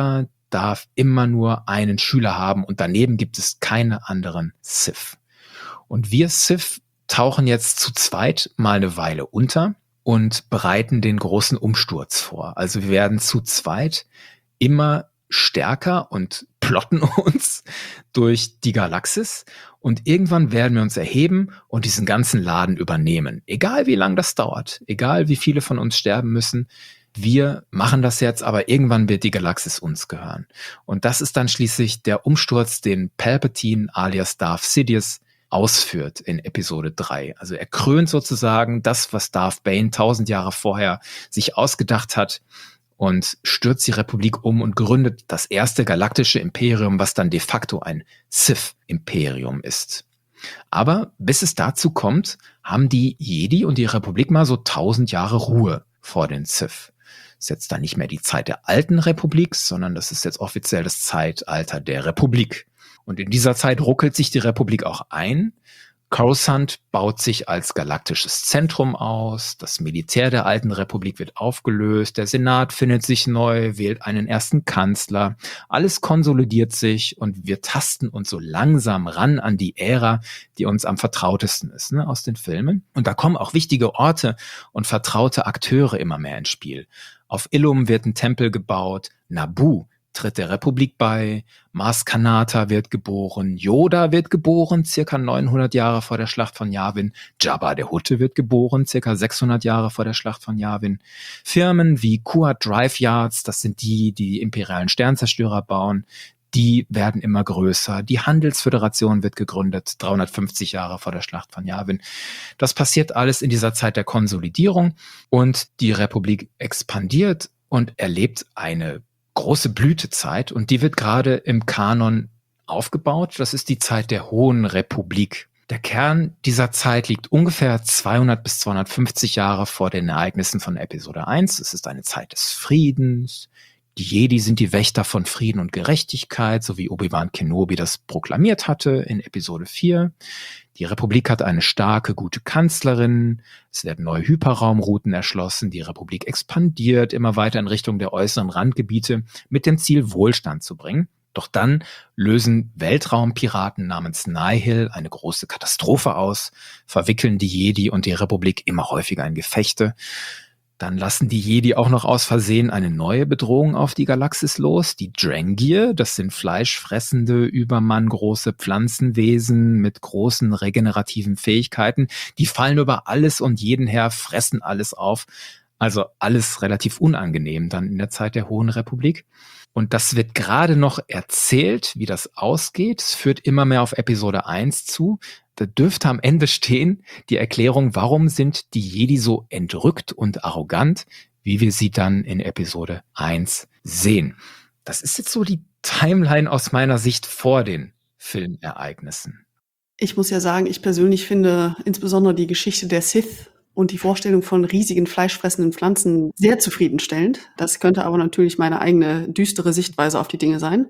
darf immer nur einen Schüler haben und daneben gibt es keine anderen Sith. Und wir Sith tauchen jetzt zu zweit mal eine Weile unter und bereiten den großen Umsturz vor. Also wir werden zu zweit immer stärker und plotten uns durch die Galaxis und irgendwann werden wir uns erheben und diesen ganzen Laden übernehmen. Egal wie lang das dauert, egal wie viele von uns sterben müssen, wir machen das jetzt, aber irgendwann wird die Galaxis uns gehören. Und das ist dann schließlich der Umsturz, den Palpatine alias Darth Sidious ausführt in Episode 3. Also er krönt sozusagen das, was Darth Bane 1000 Jahre vorher sich ausgedacht hat und stürzt die Republik um und gründet das erste galaktische Imperium, was dann de facto ein Sith-Imperium ist. Aber bis es dazu kommt, haben die Jedi und die Republik mal so 1000 Jahre Ruhe vor den Sith. Das ist jetzt dann nicht mehr die Zeit der alten Republik, sondern das ist jetzt offiziell das Zeitalter der Republik. Und in dieser Zeit ruckelt sich die Republik auch ein. Coruscant baut sich als galaktisches Zentrum aus, das Militär der alten Republik wird aufgelöst, der Senat findet sich neu, wählt einen ersten Kanzler, alles konsolidiert sich und wir tasten uns so langsam ran an die Ära, die uns am vertrautesten ist, ne, aus den Filmen. Und da kommen auch wichtige Orte und vertraute Akteure immer mehr ins Spiel. Auf Illum wird ein Tempel gebaut, Naboo tritt der Republik bei, Maz Kanata wird geboren, Yoda wird geboren, circa 900 Jahre vor der Schlacht von Yavin, Jabba der Hutte wird geboren, circa 600 Jahre vor der Schlacht von Yavin. Firmen wie Kuat Drive Yards, das sind die imperialen Sternzerstörer bauen, die werden immer größer. Die Handelsföderation wird gegründet, 350 Jahre vor der Schlacht von Yavin. Das passiert alles in dieser Zeit der Konsolidierung und die Republik expandiert und erlebt eine große Blütezeit und die wird gerade im Kanon aufgebaut. Das ist die Zeit der Hohen Republik. Der Kern dieser Zeit liegt ungefähr 200 bis 250 Jahre vor den Ereignissen von Episode 1. Es ist eine Zeit des Friedens. Die Jedi sind die Wächter von Frieden und Gerechtigkeit, so wie Obi-Wan Kenobi das proklamiert hatte in Episode 4. Die Republik hat eine starke, gute Kanzlerin. Es werden neue Hyperraumrouten erschlossen. Die Republik expandiert immer weiter in Richtung der äußeren Randgebiete mit dem Ziel, Wohlstand zu bringen. Doch dann lösen Weltraumpiraten namens Nihil eine große Katastrophe aus, verwickeln die Jedi und die Republik immer häufiger in Gefechte. Dann lassen die Jedi auch noch aus Versehen eine neue Bedrohung auf die Galaxis los, die Drengir. Das sind fleischfressende, übermanngroße Pflanzenwesen mit großen regenerativen Fähigkeiten. Die fallen über alles und jeden her, fressen alles auf. Also alles relativ unangenehm dann in der Zeit der Hohen Republik. Und das wird gerade noch erzählt, wie das ausgeht. Es führt immer mehr auf Episode 1 zu. Da dürfte am Ende stehen die Erklärung, warum sind die Jedi so entrückt und arrogant, wie wir sie dann in Episode 1 sehen. Das ist jetzt so die Timeline aus meiner Sicht vor den Filmereignissen. Ich muss ja sagen, ich persönlich finde insbesondere die Geschichte der Sith und die Vorstellung von riesigen fleischfressenden Pflanzen sehr zufriedenstellend. Das könnte aber natürlich meine eigene düstere Sichtweise auf die Dinge sein.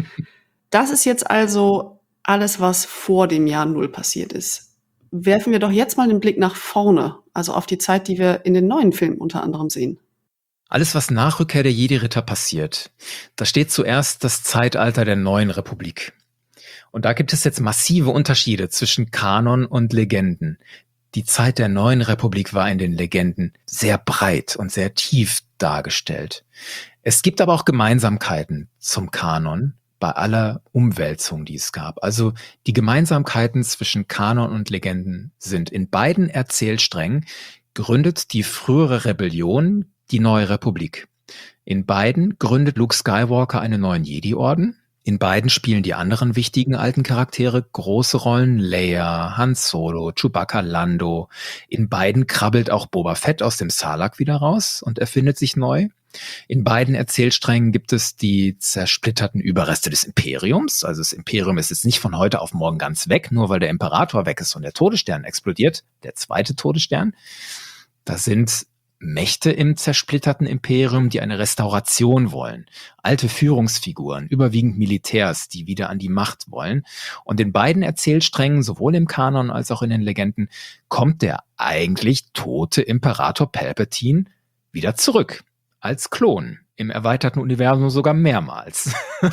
Das ist jetzt also alles, was vor dem Jahr Null passiert ist. Werfen wir doch jetzt mal den Blick nach vorne, also auf die Zeit, die wir in den neuen Filmen unter anderem sehen. Alles, was nach Rückkehr der Jedi-Ritter passiert, da steht zuerst das Zeitalter der neuen Republik. Und da gibt es jetzt massive Unterschiede zwischen Kanon und Legenden. Die Zeit der neuen Republik war in den Legenden sehr breit und sehr tief dargestellt. Es gibt aber auch Gemeinsamkeiten zum Kanon bei aller Umwälzung, die es gab. Also die Gemeinsamkeiten zwischen Kanon und Legenden sind: in beiden Erzählsträngen gründet die frühere Rebellion die neue Republik. In beiden gründet Luke Skywalker einen neuen Jedi-Orden. In beiden spielen die anderen wichtigen alten Charaktere große Rollen: Leia, Han Solo, Chewbacca, Lando. In beiden krabbelt auch Boba Fett aus dem Sarlacc wieder raus und erfindet sich neu. In beiden Erzählsträngen gibt es die zersplitterten Überreste des Imperiums. Also das Imperium ist jetzt nicht von heute auf morgen ganz weg, nur weil der Imperator weg ist und der Todesstern explodiert, der zweite Todesstern. Da sind Mächte im zersplitterten Imperium, die eine Restauration wollen. Alte Führungsfiguren, überwiegend Militärs, die wieder an die Macht wollen. Und in beiden Erzählsträngen, sowohl im Kanon als auch in den Legenden, kommt der eigentlich tote Imperator Palpatine wieder zurück als Klon. Im erweiterten Universum sogar mehrmals.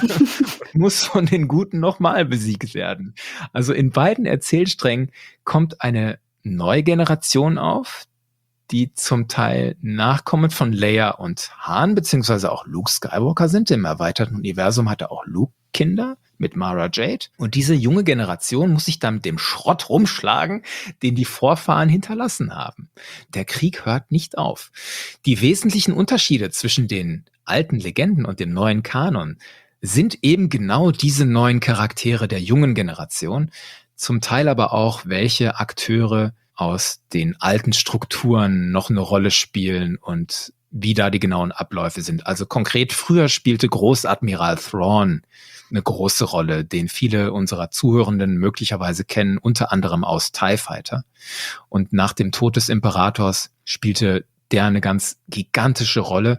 Muss von den Guten nochmal besiegt werden. Also in beiden Erzählsträngen kommt eine neue Generation auf, die zum Teil Nachkommen von Leia und Han, beziehungsweise auch Luke Skywalker sind. Im erweiterten Universum hatte auch Luke Kinder mit Mara Jade. Und diese junge Generation muss sich dann mit dem Schrott rumschlagen, den die Vorfahren hinterlassen haben. Der Krieg hört nicht auf. Die wesentlichen Unterschiede zwischen den alten Legenden und dem neuen Kanon sind eben genau diese neuen Charaktere der jungen Generation, zum Teil aber auch, welche Akteure aus den alten Strukturen noch eine Rolle spielen und wie da die genauen Abläufe sind. Also konkret, früher spielte Großadmiral Thrawn eine große Rolle, den viele unserer Zuhörenden möglicherweise kennen, unter anderem aus TIE Fighter. Und nach dem Tod des Imperators spielte der eine ganz gigantische Rolle.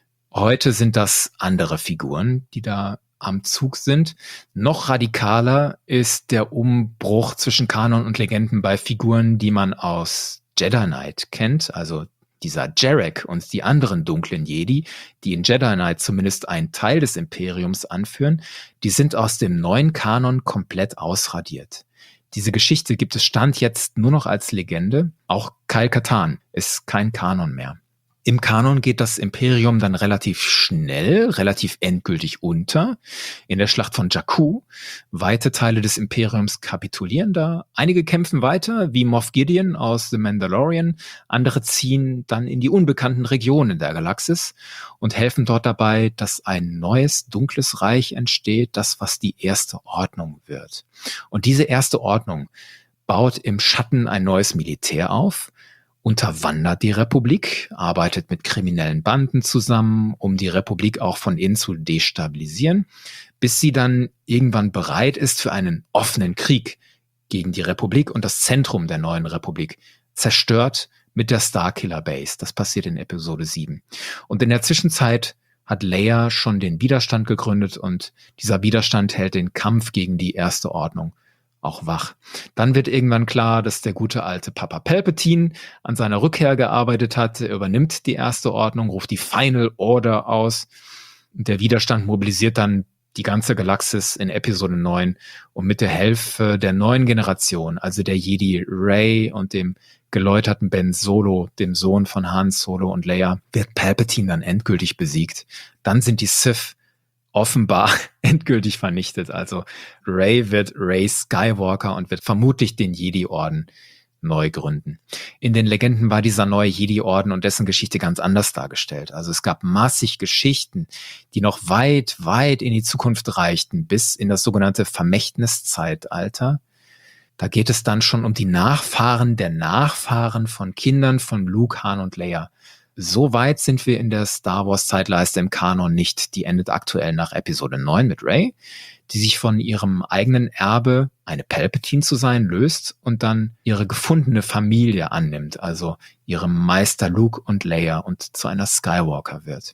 Heute sind das andere Figuren, die da am Zug sind. Noch radikaler ist der Umbruch zwischen Kanon und Legenden bei Figuren, die man aus Jedi Knight kennt, also dieser Jarek und die anderen dunklen Jedi, die in Jedi Knight zumindest einen Teil des Imperiums anführen, die sind aus dem neuen Kanon komplett ausradiert. Diese Geschichte gibt es Stand jetzt nur noch als Legende. Auch Kyle Katarn ist kein Kanon mehr. Im Kanon geht das Imperium dann relativ schnell, relativ endgültig unter. In der Schlacht von Jakku, weite Teile des Imperiums kapitulieren da. Einige kämpfen weiter, wie Moff Gideon aus The Mandalorian. Andere ziehen dann in die unbekannten Regionen der Galaxis und helfen dort dabei, dass ein neues, dunkles Reich entsteht, das, was die Erste Ordnung wird. Und diese Erste Ordnung baut im Schatten ein neues Militär auf, unterwandert die Republik, arbeitet mit kriminellen Banden zusammen, um die Republik auch von innen zu destabilisieren, bis sie dann irgendwann bereit ist für einen offenen Krieg gegen die Republik und das Zentrum der neuen Republik zerstört mit der Starkiller Base. Das passiert in Episode 7. Und in der Zwischenzeit hat Leia schon den Widerstand gegründet und dieser Widerstand hält den Kampf gegen die Erste Ordnung auch wach. Dann wird irgendwann klar, dass der gute alte Papa Palpatine an seiner Rückkehr gearbeitet hat. Er übernimmt die Erste Ordnung, ruft die Final Order aus. Und der Widerstand mobilisiert dann die ganze Galaxis in Episode 9. Und mit der Hilfe der neuen Generation, also der Jedi Rey und dem geläuterten Ben Solo, dem Sohn von Han Solo und Leia, wird Palpatine dann endgültig besiegt. Dann sind die Sith offenbar endgültig vernichtet. Also Rey wird Rey Skywalker und wird vermutlich den Jedi-Orden neu gründen. In den Legenden war dieser neue Jedi-Orden und dessen Geschichte ganz anders dargestellt. Also es gab massig Geschichten, die noch weit, weit in die Zukunft reichten, bis in das sogenannte Vermächtniszeitalter. Da geht es dann schon um die Nachfahren der Nachfahren von Kindern von Luke, Han und Leia. So weit sind wir in der Star Wars Zeitleiste im Kanon nicht. Die endet aktuell nach Episode 9 mit Rey, die sich von ihrem eigenen Erbe, eine Palpatine zu sein, löst und dann ihre gefundene Familie annimmt, also ihrem Meister Luke und Leia und zu einer Skywalker wird.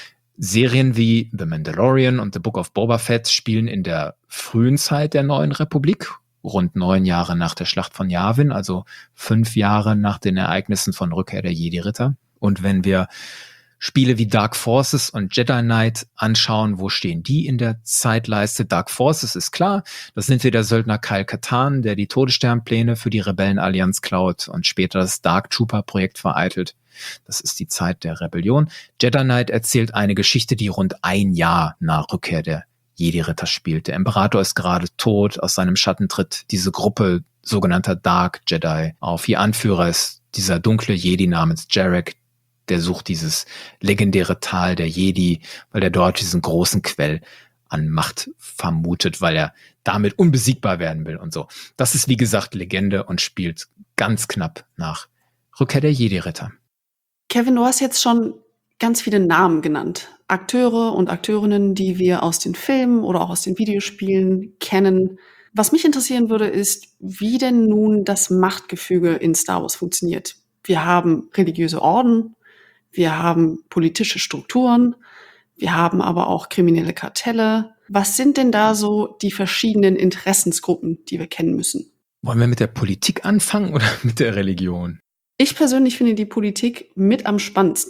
Serien wie The Mandalorian und The Book of Boba Fett spielen in der frühen Zeit der neuen Republik, rund 9 Jahre nach der Schlacht von Yavin, also 5 Jahre nach den Ereignissen von Rückkehr der Jedi-Ritter. Und wenn wir Spiele wie Dark Forces und Jedi Knight anschauen, wo stehen die in der Zeitleiste? Dark Forces ist klar, das sind wir der Söldner Kyle Katarn, der die Todessternpläne für die Rebellenallianz klaut und später das Dark Trooper-Projekt vereitelt. Das ist die Zeit der Rebellion. Jedi Knight erzählt eine Geschichte, die rund 1 Jahr nach Rückkehr der Jedi-Ritter spielt. Der Imperator ist gerade tot, aus seinem Schatten tritt diese Gruppe sogenannter Dark Jedi auf. Ihr Anführer ist dieser dunkle Jedi namens Jarek. Der sucht dieses legendäre Tal der Jedi, weil er dort diesen großen Quell an Macht vermutet, weil er damit unbesiegbar werden will und so. Das ist wie gesagt Legende und spielt ganz knapp nach Rückkehr der Jedi-Ritter. Kevin, du hast jetzt schon ganz viele Namen genannt. Akteure und Akteurinnen, die wir aus den Filmen oder auch aus den Videospielen kennen. Was mich interessieren würde, ist, wie denn nun das Machtgefüge in Star Wars funktioniert. Wir haben religiöse Orden, wir haben politische Strukturen, wir haben aber auch kriminelle Kartelle. Was sind denn da so die verschiedenen Interessensgruppen, die wir kennen müssen? Wollen wir mit der Politik anfangen oder mit der Religion? Ich persönlich finde die Politik mit am spannendsten.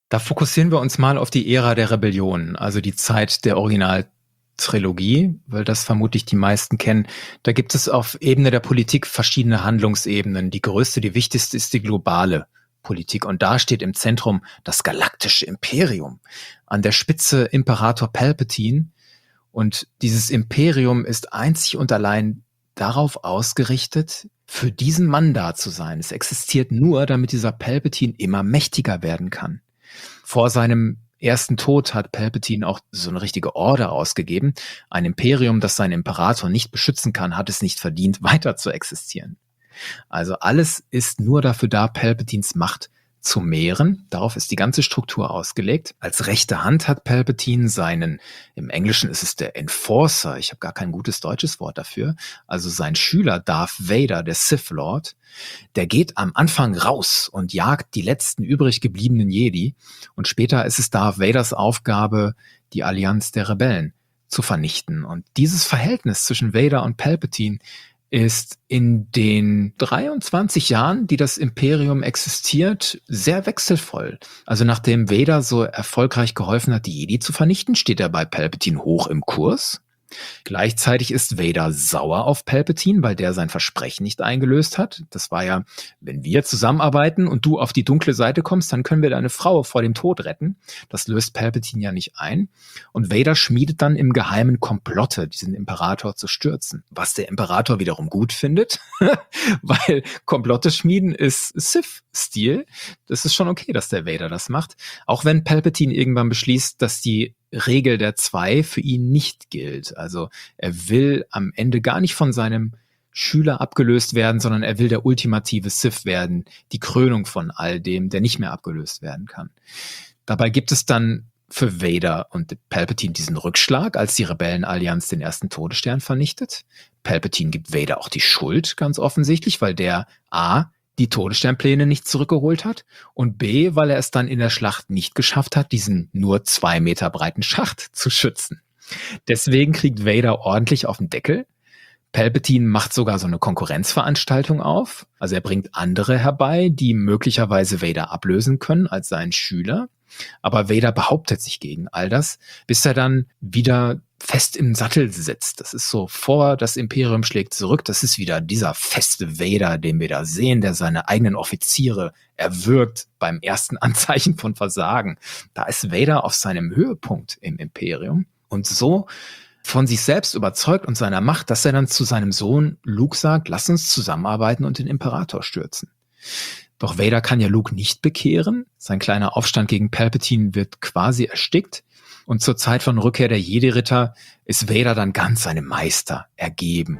Da fokussieren wir uns mal auf die Ära der Rebellion, also die Zeit der Originaltrilogie, weil das vermutlich die meisten kennen. Da gibt es auf Ebene der Politik verschiedene Handlungsebenen. Die größte, die wichtigste ist die globale Politik. Und da steht im Zentrum das galaktische Imperium. An der Spitze Imperator Palpatine. Und dieses Imperium ist einzig und allein darauf ausgerichtet, für diesen Mann da zu sein. Es existiert nur, damit dieser Palpatine immer mächtiger werden kann. Vor seinem ersten Tod hat Palpatine auch so eine richtige Order ausgegeben. Ein Imperium, das seinen Imperator nicht beschützen kann, hat es nicht verdient, weiter zu existieren. Also alles ist nur dafür da, Palpatines Macht zu mehren. Darauf ist die ganze Struktur ausgelegt. Als rechte Hand hat Palpatine seinen, im Englischen ist es der Enforcer, ich habe gar kein gutes deutsches Wort dafür, also sein Schüler Darth Vader, der Sith Lord, der geht am Anfang raus und jagt die letzten übrig gebliebenen Jedi und später ist es Darth Vaders Aufgabe, die Allianz der Rebellen zu vernichten. Und dieses Verhältnis zwischen Vader und Palpatine ist in den 23 Jahren, die das Imperium existiert, sehr wechselvoll. Also nachdem Vader so erfolgreich geholfen hat, die Jedi zu vernichten, steht er bei Palpatine hoch im Kurs. Gleichzeitig ist Vader sauer auf Palpatine, weil der sein Versprechen nicht eingelöst hat. Das war ja, wenn wir zusammenarbeiten und du auf die dunkle Seite kommst, dann können wir deine Frau vor dem Tod retten. Das löst Palpatine ja nicht ein. Und Vader schmiedet dann im Geheimen Komplotte, diesen Imperator zu stürzen. Was der Imperator wiederum gut findet, weil Komplotte schmieden ist Sith-Stil. Das ist schon okay, dass der Vader das macht. Auch wenn Palpatine irgendwann beschließt, dass die Regel der 2 für ihn nicht gilt. Also er will am Ende gar nicht von seinem Schüler abgelöst werden, sondern er will der ultimative Sith werden, die Krönung von all dem, der nicht mehr abgelöst werden kann. Dabei gibt es dann für Vader und Palpatine diesen Rückschlag, als die Rebellenallianz den ersten Todesstern vernichtet. Palpatine gibt Vader auch die Schuld, ganz offensichtlich, weil der die Todessternpläne nicht zurückgeholt hat und B, weil er es dann in der Schlacht nicht geschafft hat, diesen nur 2 Meter breiten Schacht zu schützen. Deswegen kriegt Vader ordentlich auf den Deckel. Palpatine macht sogar so eine Konkurrenzveranstaltung auf. Also er bringt andere herbei, die möglicherweise Vader ablösen können als seinen Schüler. Aber Vader behauptet sich gegen all das, bis er dann wieder fest im Sattel sitzt. Das ist so vor, das Imperium schlägt zurück. Das ist wieder dieser feste Vader, den wir da sehen, der seine eigenen Offiziere erwürgt beim ersten Anzeichen von Versagen. Da ist Vader auf seinem Höhepunkt im Imperium und so von sich selbst überzeugt und seiner Macht, dass er dann zu seinem Sohn Luke sagt, lass uns zusammenarbeiten und den Imperator stürzen. Doch Vader kann ja Luke nicht bekehren. Sein kleiner Aufstand gegen Palpatine wird quasi erstickt. Und zur Zeit von Rückkehr der Jedi-Ritter ist Vader dann ganz seinem Meister ergeben.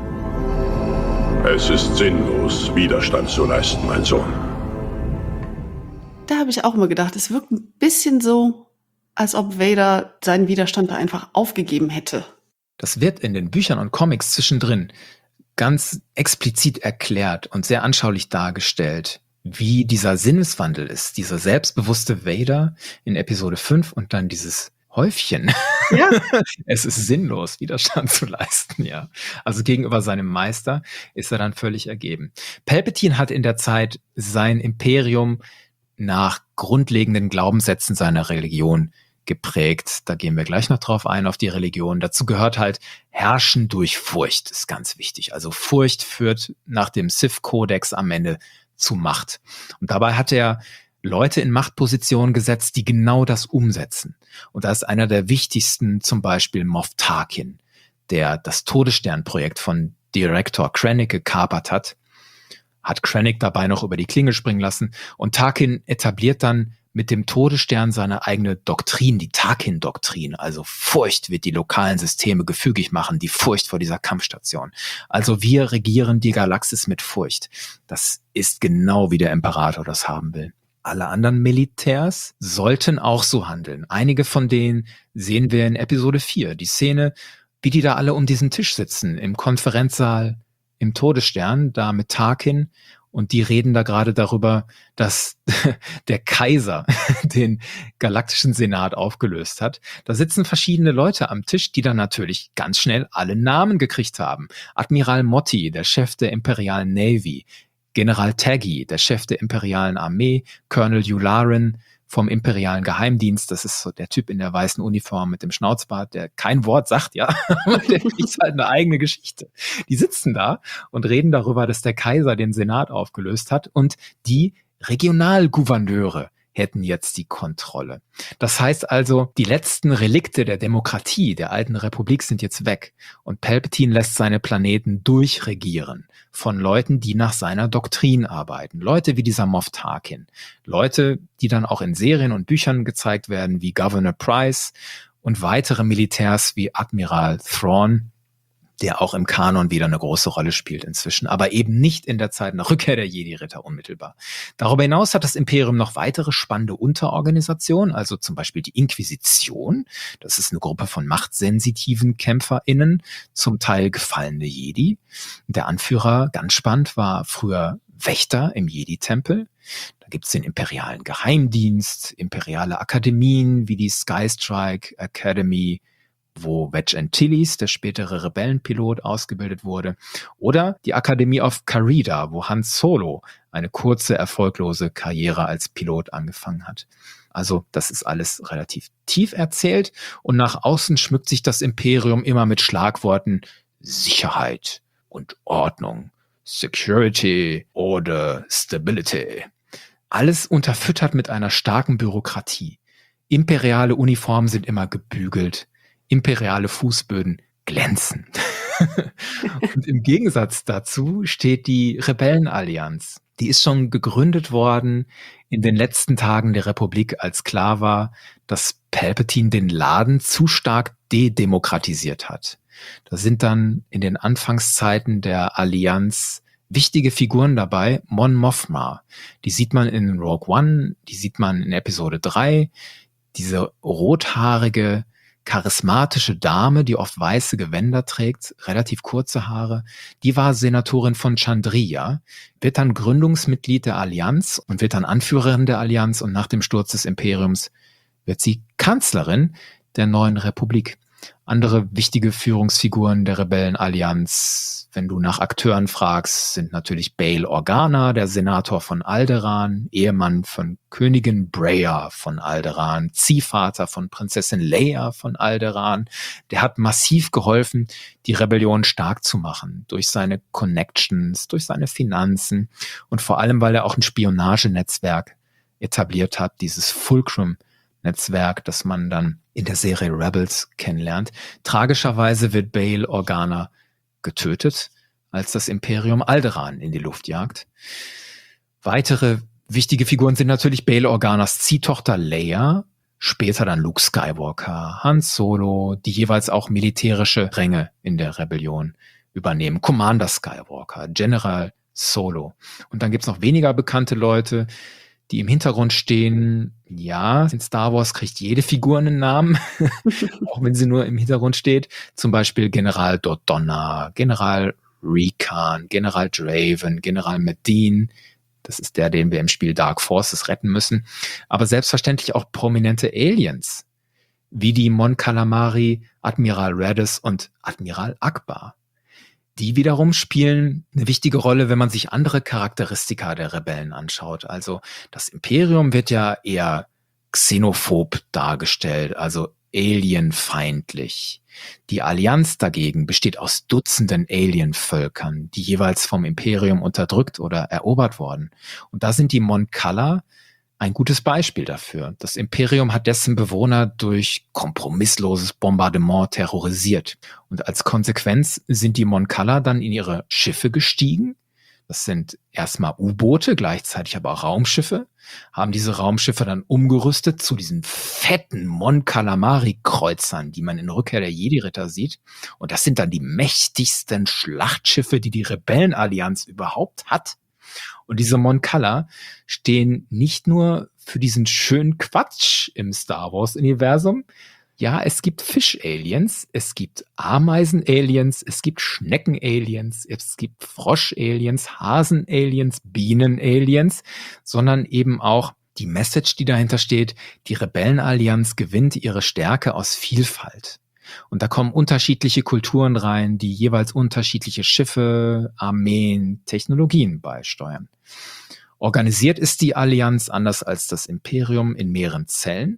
Es ist sinnlos, Widerstand zu leisten, mein Sohn. Da habe ich auch immer gedacht, es wirkt ein bisschen so, als ob Vader seinen Widerstand da einfach aufgegeben hätte. Das wird in den Büchern und Comics zwischendrin ganz explizit erklärt und sehr anschaulich dargestellt, wie dieser Sinneswandel ist, dieser selbstbewusste Vader in Episode 5 und dann dieses Häufchen. Ja. Es ist sinnlos, Widerstand zu leisten, ja. Also gegenüber seinem Meister ist er dann völlig ergeben. Palpatine hat in der Zeit sein Imperium nach grundlegenden Glaubenssätzen seiner Religion geprägt. Da gehen wir gleich noch drauf ein, auf die Religion. Dazu gehört halt Herrschen durch Furcht, ist ganz wichtig. Also Furcht führt nach dem Sith-Kodex am Ende zu Macht. Und dabei hat er Leute in Machtpositionen gesetzt, die genau das umsetzen. Und da ist einer der wichtigsten zum Beispiel Moff Tarkin, der das Todessternprojekt von Director Krennic gekapert hat Krennic dabei noch über die Klinge springen lassen. Und Tarkin etabliert dann mit dem Todesstern seine eigene Doktrin, die Tarkin-Doktrin. Also Furcht wird die lokalen Systeme gefügig machen, die Furcht vor dieser Kampfstation. Also wir regieren die Galaxis mit Furcht. Das ist genau wie der Imperator das haben will. Alle anderen Militärs sollten auch so handeln. Einige von denen sehen wir in Episode 4. Die Szene, wie die da alle um diesen Tisch sitzen, im Konferenzsaal, im Todesstern, da mit Tarkin. Und die reden da gerade darüber, dass der Kaiser den Galaktischen Senat aufgelöst hat. Da sitzen verschiedene Leute am Tisch, die dann natürlich ganz schnell alle Namen gekriegt haben. Admiral Motti, der Chef der Imperialen Navy. General Taggy, der Chef der Imperialen Armee. Colonel Yularen vom imperialen Geheimdienst. Das ist so der Typ in der weißen Uniform mit dem Schnauzbart, der kein Wort sagt, ja, aber der kriegt halt eine eigene Geschichte. Die sitzen da und reden darüber, dass der Kaiser den Senat aufgelöst hat und die Regionalgouverneure hätten jetzt die Kontrolle. Das heißt also, die letzten Relikte der Demokratie, der alten Republik, sind jetzt weg. Und Palpatine lässt seine Planeten durchregieren von Leuten, die nach seiner Doktrin arbeiten. Leute wie dieser Moff Tarkin. Leute, die dann auch in Serien und Büchern gezeigt werden, wie Governor Pryce und weitere Militärs wie Admiral Thrawn, der auch im Kanon wieder eine große Rolle spielt inzwischen, aber eben nicht in der Zeit nach Rückkehr der Jedi-Ritter unmittelbar. Darüber hinaus hat das Imperium noch weitere spannende Unterorganisationen, also zum Beispiel die Inquisition. Das ist eine Gruppe von machtsensitiven KämpferInnen, zum Teil gefallene Jedi. Der Anführer, ganz spannend, war früher Wächter im Jedi-Tempel. Da gibt's den imperialen Geheimdienst, imperiale Akademien wie die Skystrike Academy, wo Wedge Antilles, der spätere Rebellenpilot, ausgebildet wurde, oder die Akademie of Carida, wo Han Solo eine kurze, erfolglose Karriere als Pilot angefangen hat. Also das ist alles relativ tief erzählt und nach außen schmückt sich das Imperium immer mit Schlagworten Sicherheit und Ordnung, Security, Order, Stability. Alles unterfüttert mit einer starken Bürokratie. Imperiale Uniformen sind immer gebügelt, imperiale Fußböden glänzen. Und im Gegensatz dazu steht die Rebellenallianz. Die ist schon gegründet worden in den letzten Tagen der Republik, als klar war, dass Palpatine den Laden zu stark dedemokratisiert hat. Da sind dann in den Anfangszeiten der Allianz wichtige Figuren dabei. Mon Mothma, die sieht man in Rogue One, die sieht man in Episode 3. Diese rothaarige, charismatische Dame, die oft weiße Gewänder trägt, relativ kurze Haare, die war Senatorin von Chandrila, wird dann Gründungsmitglied der Allianz und wird dann Anführerin der Allianz und nach dem Sturz des Imperiums wird sie Kanzlerin der neuen Republik. Andere wichtige Führungsfiguren der Rebellenallianz, wenn du nach Akteuren fragst, sind natürlich Bail Organa, der Senator von Alderaan, Ehemann von Königin Breha von Alderaan, Ziehvater von Prinzessin Leia von Alderaan. Der hat massiv geholfen, die Rebellion stark zu machen, durch seine Connections, durch seine Finanzen und vor allem, weil er auch ein Spionagenetzwerk etabliert hat, dieses Fulcrum-Netzwerk, das man dann in der Serie Rebels kennenlernt. Tragischerweise wird Bail Organa getötet, als das Imperium Alderaan in die Luft jagt. Weitere wichtige Figuren sind natürlich Bail Organas Ziehtochter Leia, später dann Luke Skywalker, Han Solo, die jeweils auch militärische Ränge in der Rebellion übernehmen. Commander Skywalker, General Solo. Und dann gibt's noch weniger bekannte Leute, die im Hintergrund stehen. Ja, in Star Wars kriegt jede Figur einen Namen, auch wenn sie nur im Hintergrund steht. Zum Beispiel General Dodonna, General Rekan, General Draven, General Medine. Das ist der, den wir im Spiel Dark Forces retten müssen. Aber selbstverständlich auch prominente Aliens, wie die Mon Calamari, Admiral Raddus und Admiral Akbar. Die wiederum spielen eine wichtige Rolle, wenn man sich andere Charakteristika der Rebellen anschaut. Also das Imperium wird ja eher xenophob dargestellt, also alienfeindlich. Die Allianz dagegen besteht aus Dutzenden Alienvölkern, die jeweils vom Imperium unterdrückt oder erobert wurden. Und da sind die Mon Cala ein gutes Beispiel dafür. Das Imperium hat dessen Bewohner durch kompromissloses Bombardement terrorisiert. Und als Konsequenz sind die Mon Cala dann in ihre Schiffe gestiegen. Das sind erstmal U-Boote, gleichzeitig aber auch Raumschiffe. Haben diese Raumschiffe dann umgerüstet zu diesen fetten Mon Calamari-Kreuzern, die man in Rückkehr der Jedi-Ritter sieht. Und das sind dann die mächtigsten Schlachtschiffe, die die Rebellenallianz überhaupt hat. Und diese Mon Cala stehen nicht nur für diesen schönen Quatsch im Star Wars-Universum. Ja, es gibt Fisch-Aliens, es gibt Ameisen-Aliens, es gibt Schnecken-Aliens, es gibt Frosch-Aliens, Hasen-Aliens, Bienen-Aliens, sondern eben auch die Message, die dahinter steht, die Rebellenallianz gewinnt ihre Stärke aus Vielfalt. Und da kommen unterschiedliche Kulturen rein, die jeweils unterschiedliche Schiffe, Armeen, Technologien beisteuern. Organisiert ist die Allianz anders als das Imperium in mehreren Zellen.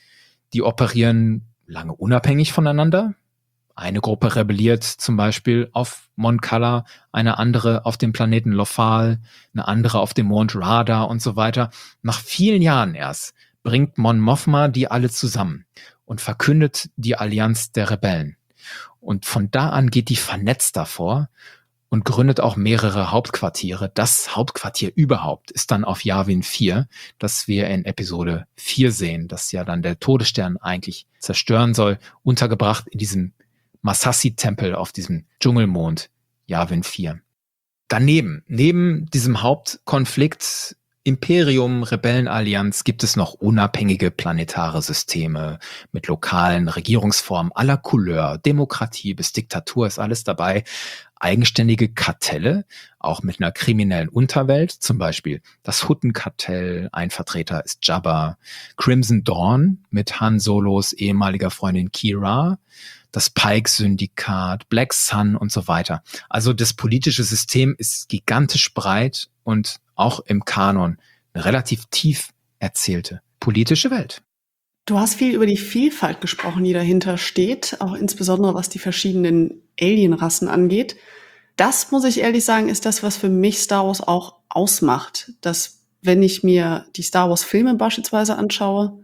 Die operieren lange unabhängig voneinander. Eine Gruppe rebelliert zum Beispiel auf Mon Cala, eine andere auf dem Planeten Lothal, eine andere auf dem Mond Rada und so weiter. Nach vielen Jahren erst bringt Mon Mothma die alle zusammen und verkündet die Allianz der Rebellen. Und von da an geht die vernetzt davor und gründet auch mehrere Hauptquartiere. Das Hauptquartier überhaupt ist dann auf Yavin 4, das wir in Episode 4 sehen, das ja dann der Todesstern eigentlich zerstören soll, untergebracht in diesem Massassi-Tempel auf diesem Dschungelmond Yavin 4. Daneben, neben diesem Hauptkonflikt Imperium, Rebellenallianz, gibt es noch unabhängige planetare Systeme mit lokalen Regierungsformen aller Couleur, Demokratie bis Diktatur ist alles dabei, eigenständige Kartelle, auch mit einer kriminellen Unterwelt, zum Beispiel das Huttenkartell, ein Vertreter ist Jabba, Crimson Dawn mit Han Solos ehemaliger Freundin Qi'ra, das Pike-Syndikat, Black Sun und so weiter. Also das politische System ist gigantisch breit und auch im Kanon eine relativ tief erzählte politische Welt. Du hast viel über die Vielfalt gesprochen, die dahinter steht, auch insbesondere was die verschiedenen Alienrassen angeht. Das, muss ich ehrlich sagen, ist das, was für mich Star Wars auch ausmacht. Dass, wenn ich mir die Star Wars-Filme beispielsweise anschaue,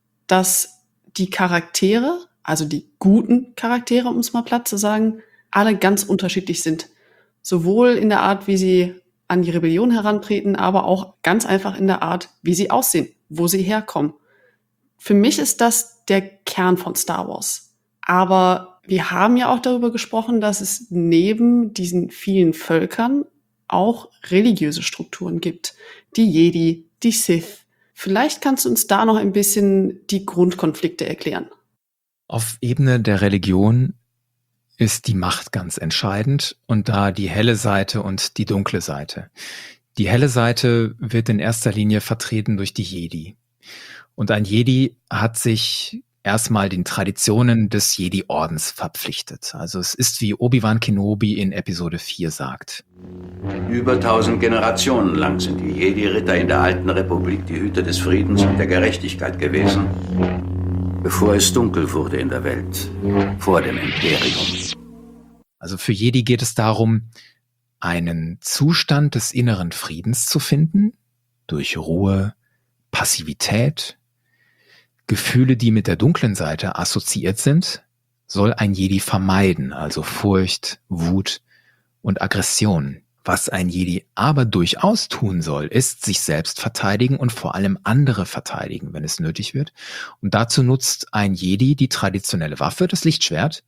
dass die Charaktere, also die guten Charaktere, um es mal platt zu sagen, alle ganz unterschiedlich sind. Sowohl in der Art, wie sie an die Rebellion herantreten, aber auch ganz einfach in der Art, wie sie aussehen, wo sie herkommen. Für mich ist das der Kern von Star Wars. Aber wir haben ja auch darüber gesprochen, dass es neben diesen vielen Völkern auch religiöse Strukturen gibt. Die Jedi, die Sith. Vielleicht kannst du uns da noch ein bisschen die Grundkonflikte erklären. Auf Ebene der Religion ist die Macht ganz entscheidend und da die helle Seite und die dunkle Seite. Die helle Seite wird in erster Linie vertreten durch die Jedi. Und ein Jedi hat sich erstmal den Traditionen des Jedi-Ordens verpflichtet. Also es ist, wie Obi-Wan Kenobi in Episode 4 sagt. Über 1000 Generationen lang sind die Jedi-Ritter in der alten Republik die Hüter des Friedens und der Gerechtigkeit gewesen, bevor es dunkel wurde in der Welt, vor dem Imperium. Also für Jedi geht es darum, einen Zustand des inneren Friedens zu finden, durch Ruhe, Passivität, Gefühle, die mit der dunklen Seite assoziiert sind, soll ein Jedi vermeiden, also Furcht, Wut und Aggression. Was ein Jedi aber durchaus tun soll, ist sich selbst verteidigen und vor allem andere verteidigen, wenn es nötig wird. Und dazu nutzt ein Jedi die traditionelle Waffe, das Lichtschwert.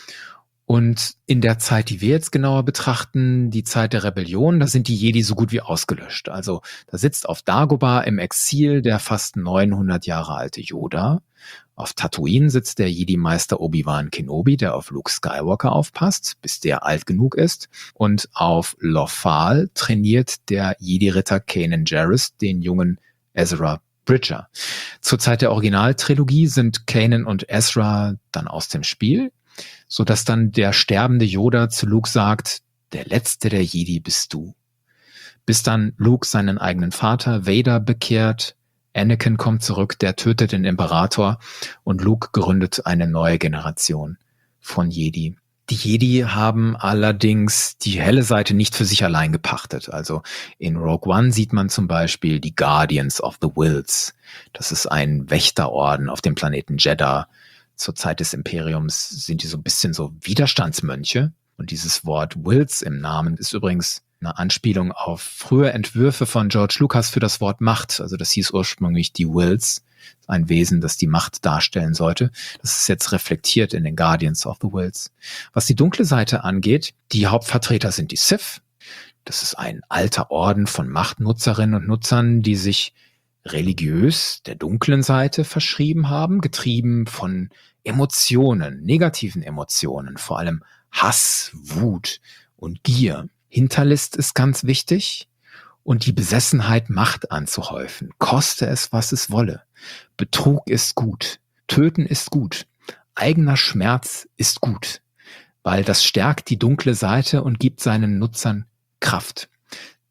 Und in der Zeit, die wir jetzt genauer betrachten, die Zeit der Rebellion, da sind die Jedi so gut wie ausgelöscht. Also da sitzt auf Dagobah im Exil der fast 900 Jahre alte Yoda. Auf Tatooine sitzt der Jedi-Meister Obi-Wan Kenobi, der auf Luke Skywalker aufpasst, bis der alt genug ist. Und auf Lothal trainiert der Jedi-Ritter Kanan Jarrus den jungen Ezra Bridger. Zur Zeit der Originaltrilogie sind Kanan und Ezra dann aus dem Spiel, sodass dann der sterbende Yoda zu Luke sagt, der letzte der Jedi bist du. Bis dann Luke seinen eigenen Vater Vader bekehrt, Anakin kommt zurück, der tötet den Imperator und Luke gründet eine neue Generation von Jedi. Die Jedi haben allerdings die helle Seite nicht für sich allein gepachtet. Also in Rogue One sieht man zum Beispiel die Guardians of the Whills. Das ist ein Wächterorden auf dem Planeten Jeddah. Zur Zeit des Imperiums sind die so ein bisschen so Widerstandsmönche. Und dieses Wort Whills im Namen ist übrigens eine Anspielung auf frühe Entwürfe von George Lucas für das Wort Macht. Also das hieß ursprünglich die Whills, ein Wesen, das die Macht darstellen sollte. Das ist jetzt reflektiert in den Guardians of the Whills. Was die dunkle Seite angeht, die Hauptvertreter sind die Sith. Das ist ein alter Orden von Machtnutzerinnen und Nutzern, die sich religiös der dunklen Seite verschrieben haben, getrieben von Emotionen, negativen Emotionen, vor allem Hass, Wut und Gier. Hinterlist ist ganz wichtig und die Besessenheit, Macht anzuhäufen, koste es, was es wolle. Betrug ist gut, Töten ist gut, eigener Schmerz ist gut, weil das stärkt die dunkle Seite und gibt seinen Nutzern Kraft.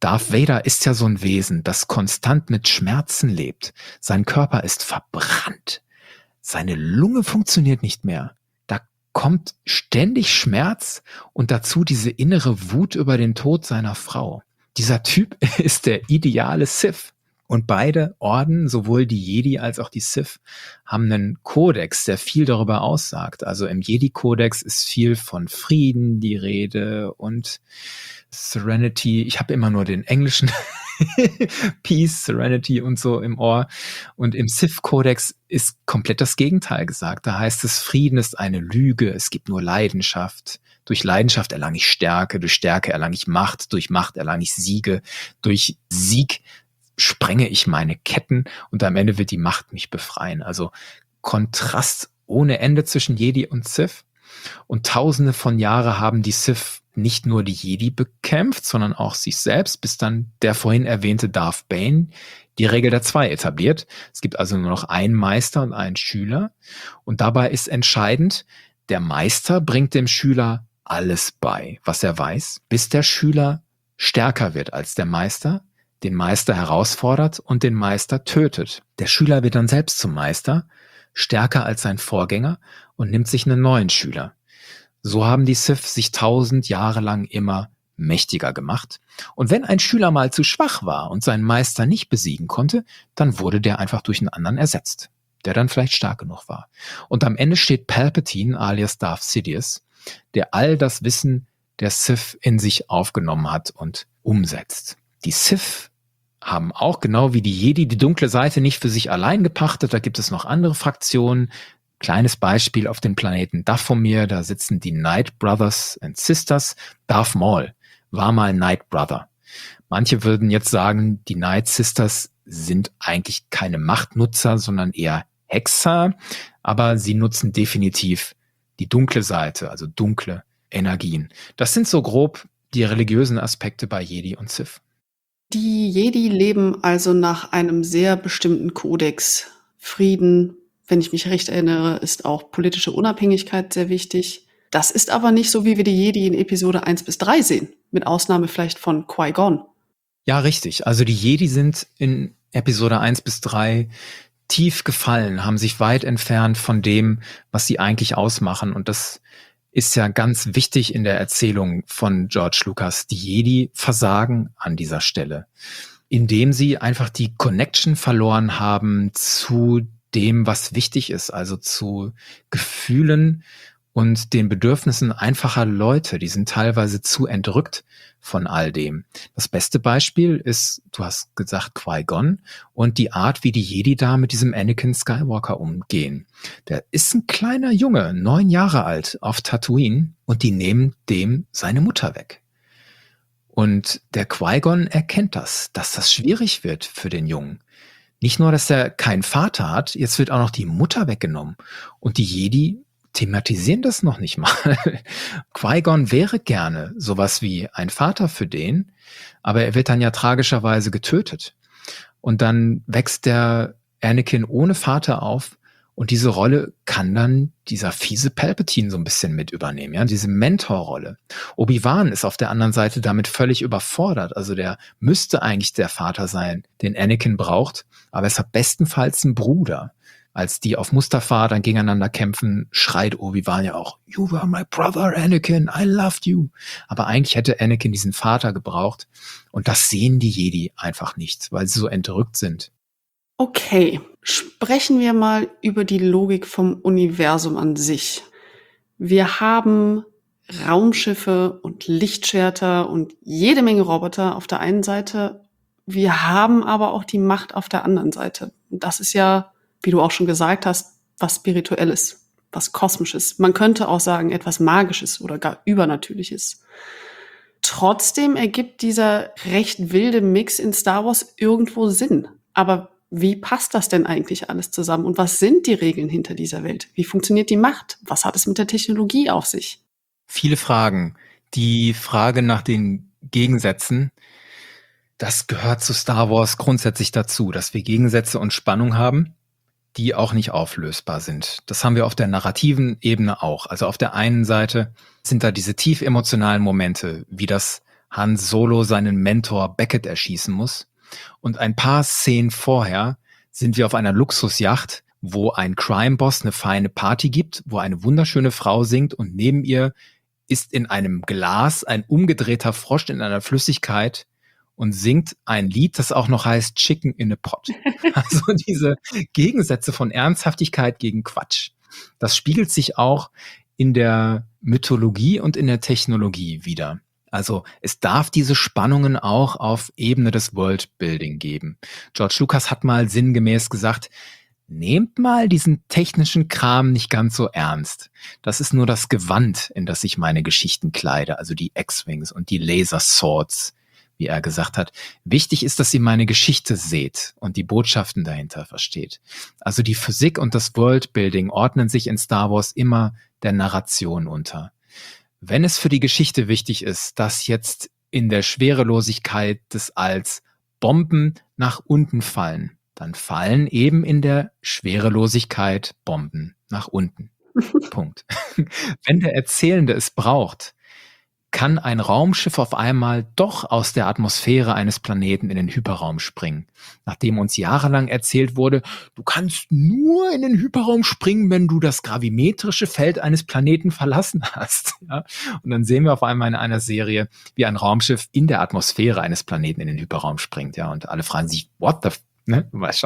Darth Vader ist ja so ein Wesen, das konstant mit Schmerzen lebt. Sein Körper ist verbrannt. Seine Lunge funktioniert nicht mehr. Da kommt ständig Schmerz und dazu diese innere Wut über den Tod seiner Frau. Dieser Typ ist der ideale Sith. Und beide Orden, sowohl die Jedi als auch die Sith, haben einen Kodex, der viel darüber aussagt. Also im Jedi-Kodex ist viel von Frieden die Rede und Serenity. Ich habe immer nur den englischen Peace, Serenity und so im Ohr. Und im Sith-Kodex ist komplett das Gegenteil gesagt. Da heißt es, Frieden ist eine Lüge, es gibt nur Leidenschaft. Durch Leidenschaft erlange ich Stärke, durch Stärke erlange ich Macht, durch Macht erlange ich Siege, durch Sieg sprenge ich meine Ketten und am Ende wird die Macht mich befreien. Also Kontrast ohne Ende zwischen Jedi und Sith. Und tausende von Jahren haben die Sith nicht nur die Jedi bekämpft, sondern auch sich selbst, bis dann der vorhin erwähnte Darth Bane die Regel der 2 etabliert. Es gibt also nur noch einen Meister und einen Schüler. Und dabei ist entscheidend, der Meister bringt dem Schüler alles bei, was er weiß, bis der Schüler stärker wird als der Meister, den Meister herausfordert und den Meister tötet. Der Schüler wird dann selbst zum Meister, stärker als sein Vorgänger und nimmt sich einen neuen Schüler. So haben die Sith sich 1000 Jahre lang immer mächtiger gemacht. Und wenn ein Schüler mal zu schwach war und seinen Meister nicht besiegen konnte, dann wurde der einfach durch einen anderen ersetzt, der dann vielleicht stark genug war. Und am Ende steht Palpatine alias Darth Sidious, der all das Wissen der Sith in sich aufgenommen hat und umsetzt. Die Sith haben auch genau wie die Jedi die dunkle Seite nicht für sich allein gepachtet. Da gibt es noch andere Fraktionen. Kleines Beispiel auf dem Planeten Dathomir, da sitzen die Night Brothers and Sisters. Darth Maul war mal Night Brother. Manche würden jetzt sagen, die Night Sisters sind eigentlich keine Machtnutzer, sondern eher Hexer. Aber sie nutzen definitiv die dunkle Seite, also dunkle Energien. Das sind so grob die religiösen Aspekte bei Jedi und Sith. Die Jedi leben also nach einem sehr bestimmten Kodex. Frieden, wenn ich mich recht erinnere, ist auch politische Unabhängigkeit sehr wichtig. Das ist aber nicht so, wie wir die Jedi in Episode 1 bis 3 sehen, mit Ausnahme vielleicht von Qui-Gon. Ja, richtig. Also die Jedi sind in Episode 1 bis 3 tief gefallen, haben sich weit entfernt von dem, was sie eigentlich ausmachen. Und das ist ja ganz wichtig in der Erzählung von George Lucas. Die Jedi versagen an dieser Stelle, indem sie einfach die Connection verloren haben zu dem, was wichtig ist, also zu Gefühlen und den Bedürfnissen einfacher Leute. Die sind teilweise zu entrückt von all dem. Das beste Beispiel ist, du hast gesagt, Qui-Gon und die Art, wie die Jedi da mit diesem Anakin Skywalker umgehen. Der ist ein kleiner Junge, 9 Jahre alt, auf Tatooine und die nehmen dem seine Mutter weg. Und der Qui-Gon erkennt das, dass das schwierig wird für den Jungen. Nicht nur, dass er keinen Vater hat, jetzt wird auch noch die Mutter weggenommen. Und die Jedi thematisieren das noch nicht mal. Qui-Gon wäre gerne sowas wie ein Vater für den, aber er wird dann ja tragischerweise getötet. Und dann wächst der Anakin ohne Vater auf und diese Rolle kann dann dieser fiese Palpatine so ein bisschen mit übernehmen, ja, diese Mentorrolle. Obi-Wan ist auf der anderen Seite damit völlig überfordert, also der müsste eigentlich der Vater sein, den Anakin braucht, aber es hat bestenfalls einen Bruder. Als die auf Mustafar dann gegeneinander kämpfen, schreit Obi-Wan ja auch, "You were my brother, Anakin, I loved you." Aber eigentlich hätte Anakin diesen Vater gebraucht. Und das sehen die Jedi einfach nicht, weil sie so entrückt sind. Okay, sprechen wir mal über die Logik vom Universum an sich. Wir haben Raumschiffe und Lichtschwerter und jede Menge Roboter auf der einen Seite. Wir haben aber auch die Macht auf der anderen Seite. Und das ist ja, wie du auch schon gesagt hast, was Spirituelles, was Kosmisches. Man könnte auch sagen, etwas Magisches oder gar Übernatürliches. Trotzdem ergibt dieser recht wilde Mix in Star Wars irgendwo Sinn. Aber wie passt das denn eigentlich alles zusammen? Und was sind die Regeln hinter dieser Welt? Wie funktioniert die Macht? Was hat es mit der Technologie auf sich? Viele Fragen. Die Frage nach den Gegensätzen, das gehört zu Star Wars grundsätzlich dazu, dass wir Gegensätze und Spannung haben, die auch nicht auflösbar sind. Das haben wir auf der narrativen Ebene auch. Also auf der einen Seite sind da diese tief emotionalen Momente, wie das Han Solo seinen Mentor Beckett erschießen muss. Und ein paar Szenen vorher sind wir auf einer Luxusjacht, wo ein Crime-Boss eine feine Party gibt, wo eine wunderschöne Frau singt und neben ihr ist in einem Glas ein umgedrehter Frosch in einer Flüssigkeit und singt ein Lied, das auch noch heißt Chicken in a Pot. Also diese Gegensätze von Ernsthaftigkeit gegen Quatsch. Das spiegelt sich auch in der Mythologie und in der Technologie wieder. Also es darf diese Spannungen auch auf Ebene des Worldbuilding geben. George Lucas hat mal sinngemäß gesagt, nehmt mal diesen technischen Kram nicht ganz so ernst. Das ist nur das Gewand, in das ich meine Geschichten kleide, also die X-Wings und die Laser Swords, wie er gesagt hat. Wichtig ist, dass ihr meine Geschichte seht und die Botschaften dahinter versteht. Also die Physik und das Worldbuilding ordnen sich in Star Wars immer der Narration unter. Wenn es für die Geschichte wichtig ist, dass jetzt in der Schwerelosigkeit des Alls Bomben nach unten fallen, dann fallen eben in der Schwerelosigkeit Bomben nach unten. Punkt. Wenn der Erzählende es braucht, kann ein Raumschiff auf einmal doch aus der Atmosphäre eines Planeten in den Hyperraum springen. Nachdem uns jahrelang erzählt wurde, du kannst nur in den Hyperraum springen, wenn du das gravimetrische Feld eines Planeten verlassen hast. Ja? Und dann sehen wir auf einmal in einer Serie, wie ein Raumschiff in der Atmosphäre eines Planeten in den Hyperraum springt. Ja? Und alle fragen sich, what the ne? Du weißt schon.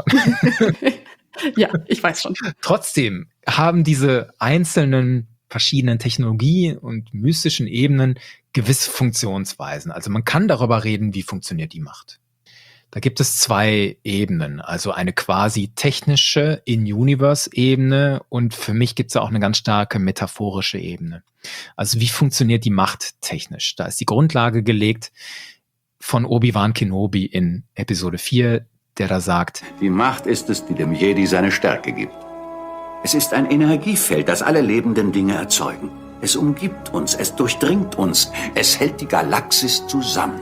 Ja, ich weiß schon. Trotzdem haben diese einzelnen verschiedenen Technologie- und mystischen Ebenen gewisse Funktionsweisen. Also man kann darüber reden, wie funktioniert die Macht. Da gibt es 2 Ebenen, also eine quasi technische In-Universe-Ebene und für mich gibt es auch eine ganz starke metaphorische Ebene. Also wie funktioniert die Macht technisch? Da ist die Grundlage gelegt von Obi-Wan Kenobi in Episode 4, der da sagt, die Macht ist es, die dem Jedi seine Stärke gibt. Es ist ein Energiefeld, das alle lebenden Dinge erzeugen. Es umgibt uns, es durchdringt uns, es hält die Galaxis zusammen.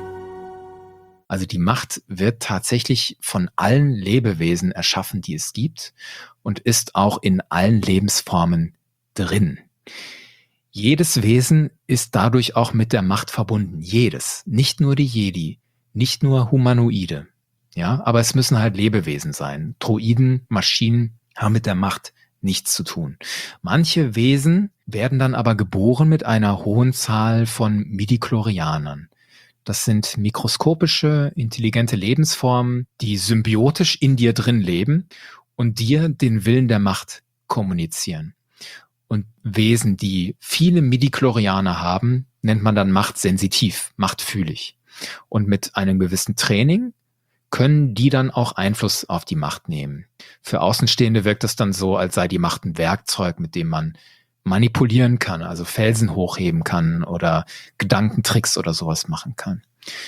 Also die Macht wird tatsächlich von allen Lebewesen erschaffen, die es gibt und ist auch in allen Lebensformen drin. Jedes Wesen ist dadurch auch mit der Macht verbunden. Jedes. Nicht nur die Jedi, nicht nur Humanoide. Ja, aber es müssen halt Lebewesen sein. Droiden, Maschinen haben mit der Macht nichts zu tun. Manche Wesen werden dann aber geboren mit einer hohen Zahl von Midichlorianern. Das sind mikroskopische, intelligente Lebensformen, die symbiotisch in dir drin leben und dir den Willen der Macht kommunizieren. Und Wesen, die viele Midichlorianer haben, nennt man dann machtsensitiv, machtfühlig. Und mit einem gewissen Training können die dann auch Einfluss auf die Macht nehmen. Für Außenstehende wirkt es dann so, als sei die Macht ein Werkzeug, mit dem man manipulieren kann, also Felsen hochheben kann oder Gedankentricks oder sowas machen kann.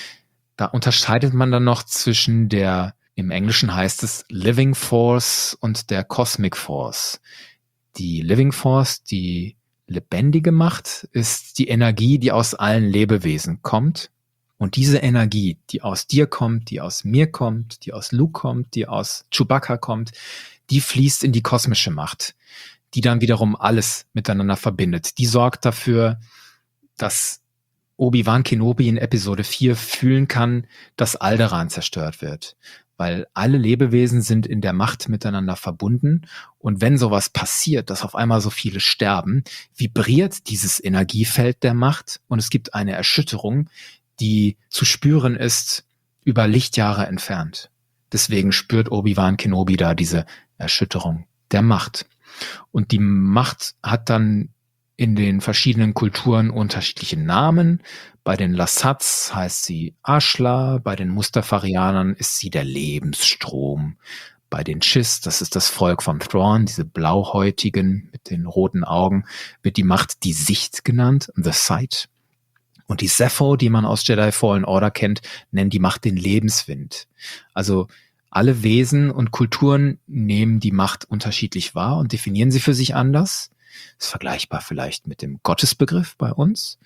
Da unterscheidet man dann noch zwischen der, im Englischen heißt es Living Force und der Cosmic Force. Die Living Force, die lebendige Macht, ist die Energie, die aus allen Lebewesen kommt. Und diese Energie, die aus dir kommt, die aus mir kommt, die aus Luke kommt, die aus Chewbacca kommt, die fließt in die kosmische Macht, die dann wiederum alles miteinander verbindet. Die sorgt dafür, dass Obi-Wan Kenobi in Episode 4 fühlen kann, dass Alderaan zerstört wird. Weil alle Lebewesen sind in der Macht miteinander verbunden. Und wenn sowas passiert, dass auf einmal so viele sterben, vibriert dieses Energiefeld der Macht und es gibt eine Erschütterung, die zu spüren ist über Lichtjahre entfernt. Deswegen spürt Obi-Wan Kenobi da diese Erschütterung der Macht. Und die Macht hat dann in den verschiedenen Kulturen unterschiedliche Namen. Bei den Lassats heißt sie Ashla, bei den Mustafarianern ist sie der Lebensstrom. Bei den Chiss, das ist das Volk von Thrawn, diese Blauhäutigen mit den roten Augen, wird die Macht die Sicht genannt, the sight. Und die Zepho, die man aus Jedi Fallen Order kennt, nennen die Macht den Lebenswind. Also alle Wesen und Kulturen nehmen die Macht unterschiedlich wahr und definieren sie für sich anders. Das ist vergleichbar vielleicht mit dem Gottesbegriff bei uns.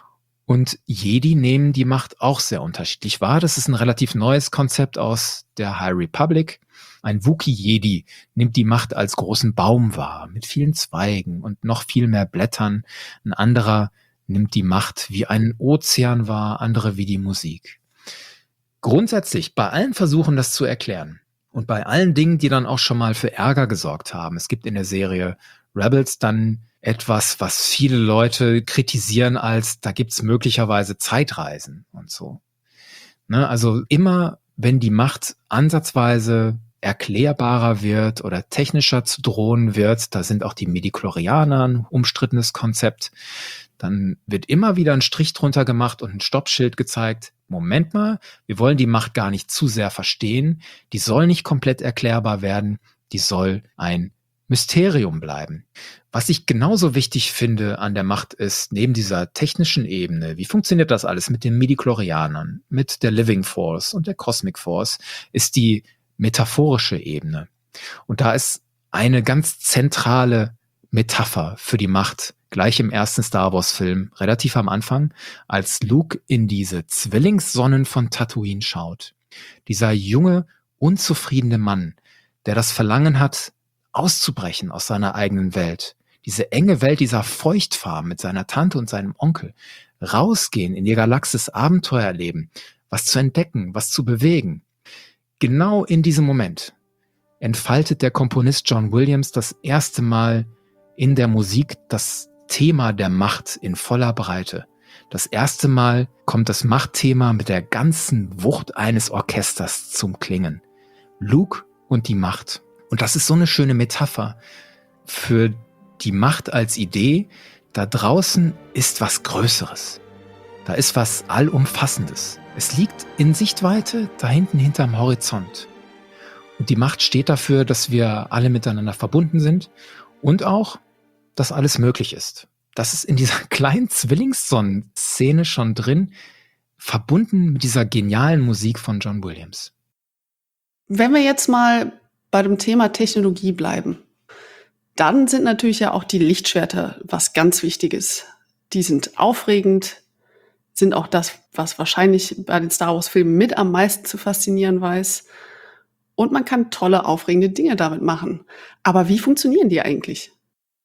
Und Jedi nehmen die Macht auch sehr unterschiedlich wahr. Das ist ein relativ neues Konzept aus der High Republic. Ein Wookiee-Jedi nimmt die Macht als großen Baum wahr, mit vielen Zweigen und noch viel mehr Blättern. Ein anderer nimmt die Macht wie einen Ozean wahr, andere wie die Musik. Grundsätzlich, bei allen Versuchen, das zu erklären und bei allen Dingen, die dann auch schon mal für Ärger gesorgt haben, es gibt in der Serie Rebels dann etwas, was viele Leute kritisieren als, da gibt's möglicherweise Zeitreisen und so. Ne, also immer, wenn die Macht ansatzweise erklärbarer wird oder technischer zu drohen wird, da sind auch die Midichlorianer ein umstrittenes Konzept, dann wird immer wieder ein Strich drunter gemacht und ein Stoppschild gezeigt. Moment mal, wir wollen die Macht gar nicht zu sehr verstehen, die soll nicht komplett erklärbar werden, die soll ein Mysterium bleiben. Was ich genauso wichtig finde an der Macht ist, neben dieser technischen Ebene, wie funktioniert das alles mit den Midichlorianern, mit der Living Force und der Cosmic Force, ist die metaphorische Ebene. Und da ist eine ganz zentrale Metapher für die Macht, gleich im ersten Star Wars Film, relativ am Anfang, als Luke in diese Zwillingssonnen von Tatooine schaut. Dieser junge, unzufriedene Mann, der das Verlangen hat, auszubrechen aus seiner eigenen Welt. Diese enge Welt dieser Feuchtfarben mit seiner Tante und seinem Onkel. Rausgehen, in die Galaxis Abenteuer erleben, was zu entdecken, was zu bewegen. Genau in diesem Moment entfaltet der Komponist John Williams das erste Mal in der Musik das Thema der Macht in voller Breite. Das erste Mal kommt das Machtthema mit der ganzen Wucht eines Orchesters zum Klingen. Luke und die Macht. Und das ist so eine schöne Metapher für die Macht als Idee. Da draußen ist was Größeres. Da ist was Allumfassendes. Es liegt in Sichtweite da hinten hinterm Horizont. Und die Macht steht dafür, dass wir alle miteinander verbunden sind und auch, dass alles möglich ist. Das ist in dieser kleinen Zwillingssonnenszene schon drin, verbunden mit dieser genialen Musik von John Williams. Wenn wir jetzt mal bei dem Thema Technologie bleiben, dann sind natürlich ja auch die Lichtschwerter was ganz Wichtiges. Die sind aufregend, sind auch das, was wahrscheinlich bei den Star Wars-Filmen mit am meisten zu faszinieren weiß. Und man kann tolle, aufregende Dinge damit machen. Aber wie funktionieren die eigentlich?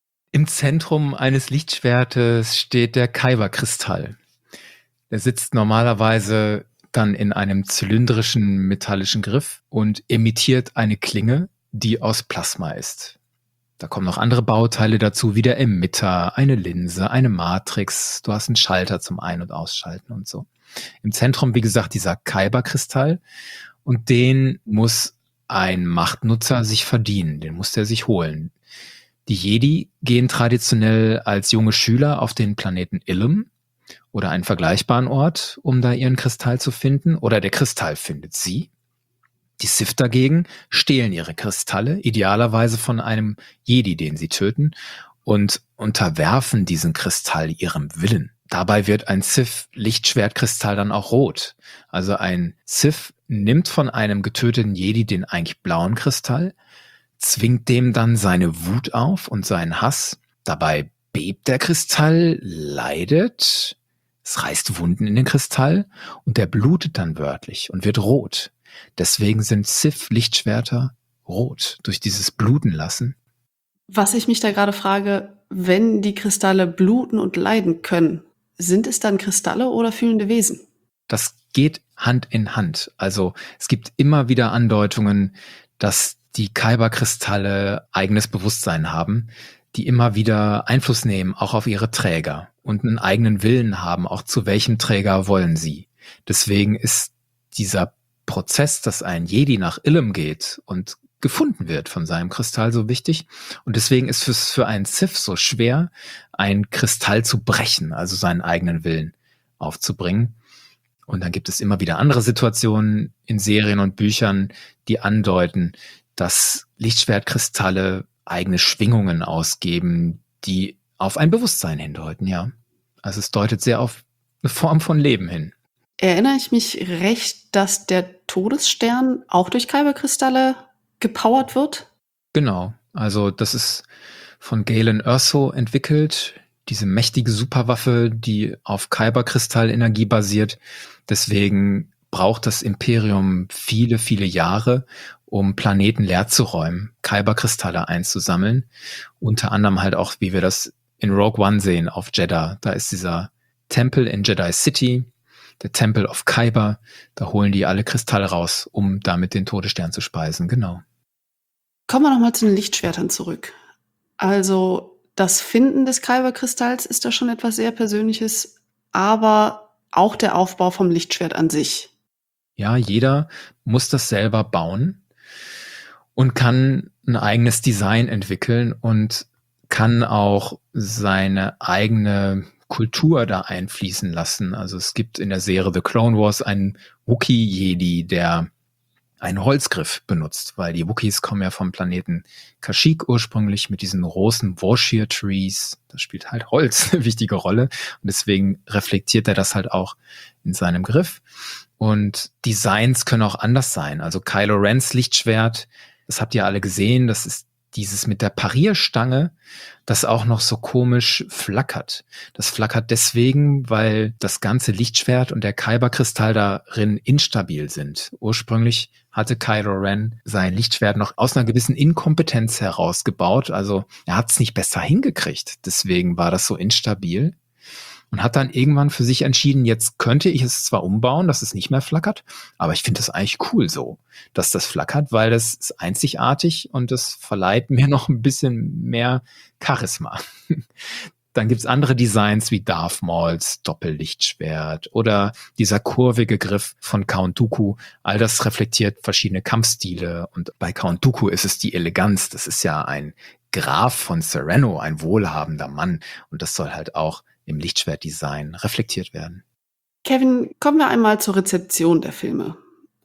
Im Zentrum eines Lichtschwertes steht der Kyber-Kristall. Der sitzt normalerweise dann in einem zylindrischen metallischen Griff und emittiert eine Klinge, die aus Plasma ist. Da kommen noch andere Bauteile dazu, wie der Emitter, eine Linse, eine Matrix. Du hast einen Schalter zum Ein- und Ausschalten und so. Im Zentrum, wie gesagt, dieser Kyber-Kristall. Und den muss ein Machtnutzer sich verdienen. Den muss der sich holen. Die Jedi gehen traditionell als junge Schüler auf den Planeten Ilum oder einen vergleichbaren Ort, um da ihren Kristall zu finden. Oder der Kristall findet sie. Die Sith dagegen stehlen ihre Kristalle, idealerweise von einem Jedi, den sie töten, und unterwerfen diesen Kristall ihrem Willen. Dabei wird ein Sith-Lichtschwertkristall dann auch rot. Also ein Sith nimmt von einem getöteten Jedi den eigentlich blauen Kristall, zwingt dem dann seine Wut auf und seinen Hass. Dabei bebt der Kristall, leidet, es reißt Wunden in den Kristall und der blutet dann wörtlich und wird rot. Deswegen sind Sith-Lichtschwerter rot, durch dieses Bluten lassen. Was ich mich da gerade frage, wenn die Kristalle bluten und leiden können, sind es dann Kristalle oder fühlende Wesen? Das geht Hand in Hand. Also es gibt immer wieder Andeutungen, dass die Kyber-Kristalle eigenes Bewusstsein haben, die immer wieder Einfluss nehmen, auch auf ihre Träger und einen eigenen Willen haben, auch zu welchem Träger wollen sie. Deswegen ist dieser Prozess, dass ein Jedi nach Ilum geht und gefunden wird von seinem Kristall, so wichtig. Und deswegen ist es für einen Sith so schwer, einen Kristall zu brechen, also seinen eigenen Willen aufzubringen. Und dann gibt es immer wieder andere Situationen in Serien und Büchern, die andeuten, dass Lichtschwertkristalle eigene Schwingungen ausgeben, die auf ein Bewusstsein hindeuten, ja. Also es deutet sehr auf eine Form von Leben hin. Erinnere ich mich recht, dass der Todesstern auch durch Kyberkristalle gepowert wird? Genau, also das ist von Galen Erso entwickelt, diese mächtige Superwaffe, die auf Kyberkristallenergie basiert. Deswegen braucht das Imperium viele, viele Jahre, um Planeten leer zu räumen, Kyberkristalle einzusammeln. Unter anderem halt auch, wie wir das in Rogue One sehen auf Jeddah. Da ist dieser Tempel in Jedi City, der Tempel of Kyber. Da holen die alle Kristalle raus, um damit den Todesstern zu speisen. Genau. Kommen wir nochmal zu den Lichtschwertern zurück. Also das Finden des Kyber-Kristalls ist da schon etwas sehr Persönliches, aber auch der Aufbau vom Lichtschwert an sich. Ja, jeder muss das selber bauen und kann ein eigenes Design entwickeln und kann auch seine eigene Kultur da einfließen lassen. Also es gibt in der Serie The Clone Wars einen Wookiee-Jedi, der einen Holzgriff benutzt, weil die Wookiees kommen ja vom Planeten Kashyyyk ursprünglich mit diesen großen Worshir Trees. Da spielt halt Holz eine wichtige Rolle und deswegen reflektiert er das halt auch in seinem Griff. Und Designs können auch anders sein. Also Kylo Rens Lichtschwert, das habt ihr alle gesehen, das ist dieses mit der Parierstange, das auch noch so komisch flackert. Das flackert deswegen, weil das ganze Lichtschwert und der Kyber-Kristall darin instabil sind. Ursprünglich hatte Kylo Ren sein Lichtschwert noch aus einer gewissen Inkompetenz herausgebaut. Also er hat es nicht besser hingekriegt. Deswegen war das so instabil. Und hat dann irgendwann für sich entschieden, jetzt könnte ich es zwar umbauen, dass es nicht mehr flackert, aber ich finde das eigentlich cool so, dass das flackert, weil das ist einzigartig und das verleiht mir noch ein bisschen mehr Charisma. Dann gibt's andere Designs wie Darth Mauls Doppellichtschwert oder dieser kurvige Griff von Count Dooku. All das reflektiert verschiedene Kampfstile und bei Count Dooku ist es die Eleganz. Das ist ja ein Graf von Serenno, ein wohlhabender Mann und das soll halt auch im Lichtschwertdesign reflektiert werden. Kevin, kommen wir einmal zur Rezeption der Filme.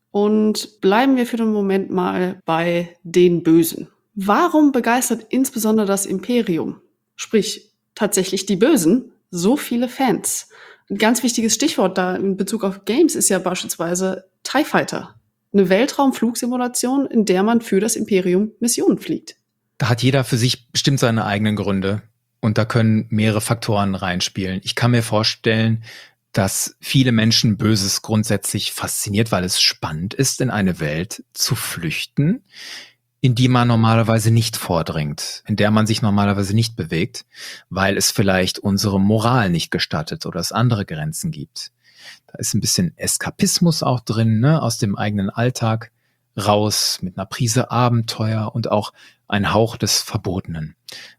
Und bleiben wir für den Moment mal bei den Bösen. Warum begeistert insbesondere das Imperium, sprich tatsächlich die Bösen, so viele Fans? Ein ganz wichtiges Stichwort da in Bezug auf Games ist ja beispielsweise TIE Fighter. Eine Weltraumflugsimulation, in der man für das Imperium Missionen fliegt. Da hat jeder für sich bestimmt seine eigenen Gründe. Und da können mehrere Faktoren reinspielen. Ich kann mir vorstellen, dass viele Menschen Böses grundsätzlich fasziniert, weil es spannend ist, in eine Welt zu flüchten, in die man normalerweise nicht vordringt, in der man sich normalerweise nicht bewegt, weil es vielleicht unsere Moral nicht gestattet oder es andere Grenzen gibt. Da ist ein bisschen Eskapismus auch drin, ne, aus dem eigenen Alltag raus, mit einer Prise Abenteuer und auch ein Hauch des Verbotenen.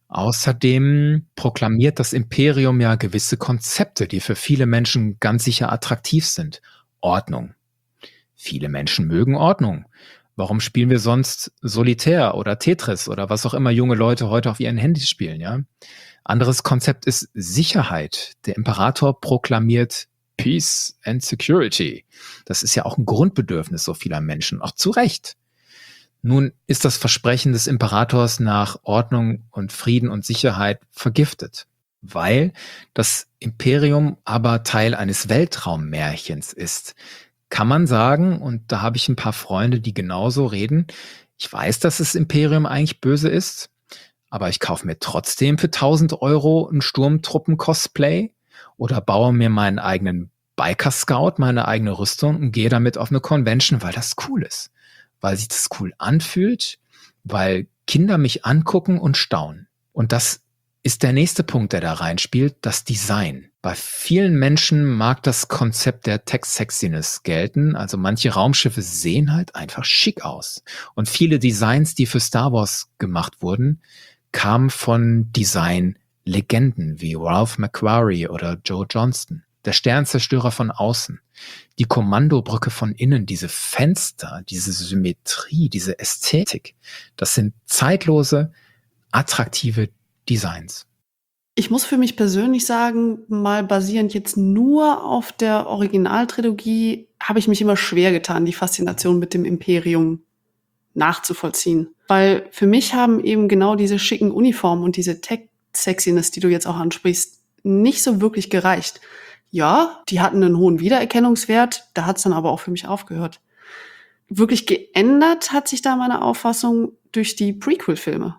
Außerdem proklamiert das Imperium ja gewisse Konzepte, die für viele Menschen ganz sicher attraktiv sind. Ordnung. Viele Menschen mögen Ordnung. Warum spielen wir sonst Solitär oder Tetris oder was auch immer junge Leute heute auf ihren Handys spielen, ja? Anderes Konzept ist Sicherheit. Der Imperator proklamiert Peace and Security. Das ist ja auch ein Grundbedürfnis so vieler Menschen, auch zu Recht. Nun ist das Versprechen des Imperators nach Ordnung und Frieden und Sicherheit vergiftet, weil das Imperium aber Teil eines Weltraummärchens ist. Kann man sagen, und da habe ich ein paar Freunde, die genauso reden, ich weiß, dass das Imperium eigentlich böse ist, aber ich kaufe mir trotzdem für 1.000 € ein Sturmtruppen-Cosplay oder baue mir meinen eigenen Biker-Scout, meine eigene Rüstung und gehe damit auf eine Convention, weil das cool ist. Weil sich das cool anfühlt, weil Kinder mich angucken und staunen. Und das ist der nächste Punkt, der da reinspielt, das Design. Bei vielen Menschen mag das Konzept der Tech-Sexiness gelten. Also manche Raumschiffe sehen halt einfach schick aus. Und viele Designs, die für Star Wars gemacht wurden, kamen von Design-Legenden wie Ralph McQuarrie oder Joe Johnston. Der Sternzerstörer von außen, die Kommandobrücke von innen, diese Fenster, diese Symmetrie, diese Ästhetik, das sind zeitlose, attraktive Designs. Ich muss für mich persönlich sagen, mal basierend jetzt nur auf der Originaltrilogie, habe ich mich immer schwer getan, die Faszination mit dem Imperium nachzuvollziehen. Weil für mich haben eben genau diese schicken Uniformen und diese Tech-Sexiness, die du jetzt auch ansprichst, nicht so wirklich gereicht. Ja, die hatten einen hohen Wiedererkennungswert, da hat es dann aber auch für mich aufgehört. Wirklich geändert hat sich da meine Auffassung durch die Prequel-Filme.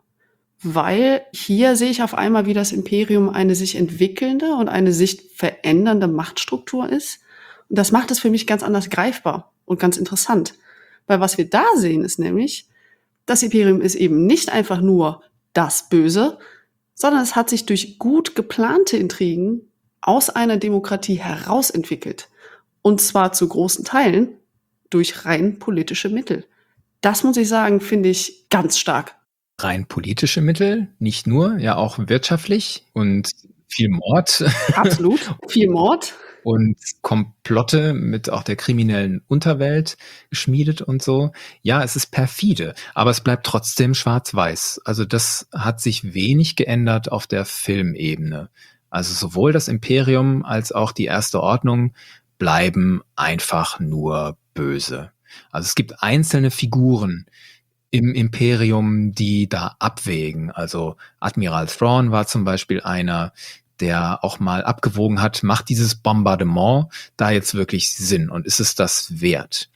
Weil hier sehe ich auf einmal, wie das Imperium eine sich entwickelnde und eine sich verändernde Machtstruktur ist. Und das macht es für mich ganz anders greifbar und ganz interessant. Weil was wir da sehen, ist nämlich, das Imperium ist eben nicht einfach nur das Böse, sondern es hat sich durch gut geplante Intrigen aus einer Demokratie herausentwickelt. Und zwar zu großen Teilen durch rein politische Mittel. Das muss ich sagen, finde ich ganz stark. Rein politische Mittel, nicht nur, ja auch wirtschaftlich und viel Mord Absolut. Viel Mord. und Komplotte mit auch der kriminellen Unterwelt geschmiedet und so. Ja, es ist perfide, aber es bleibt trotzdem schwarz-weiß. Also das hat sich wenig geändert auf der Filmebene. Also sowohl das Imperium als auch die Erste Ordnung bleiben einfach nur böse. Also es gibt einzelne Figuren im Imperium, die da abwägen. Also Admiral Thrawn war zum Beispiel einer, der auch mal abgewogen hat, macht dieses Bombardement da jetzt wirklich Sinn und ist es das wert?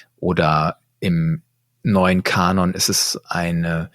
Oder im neuen Kanon ist es eine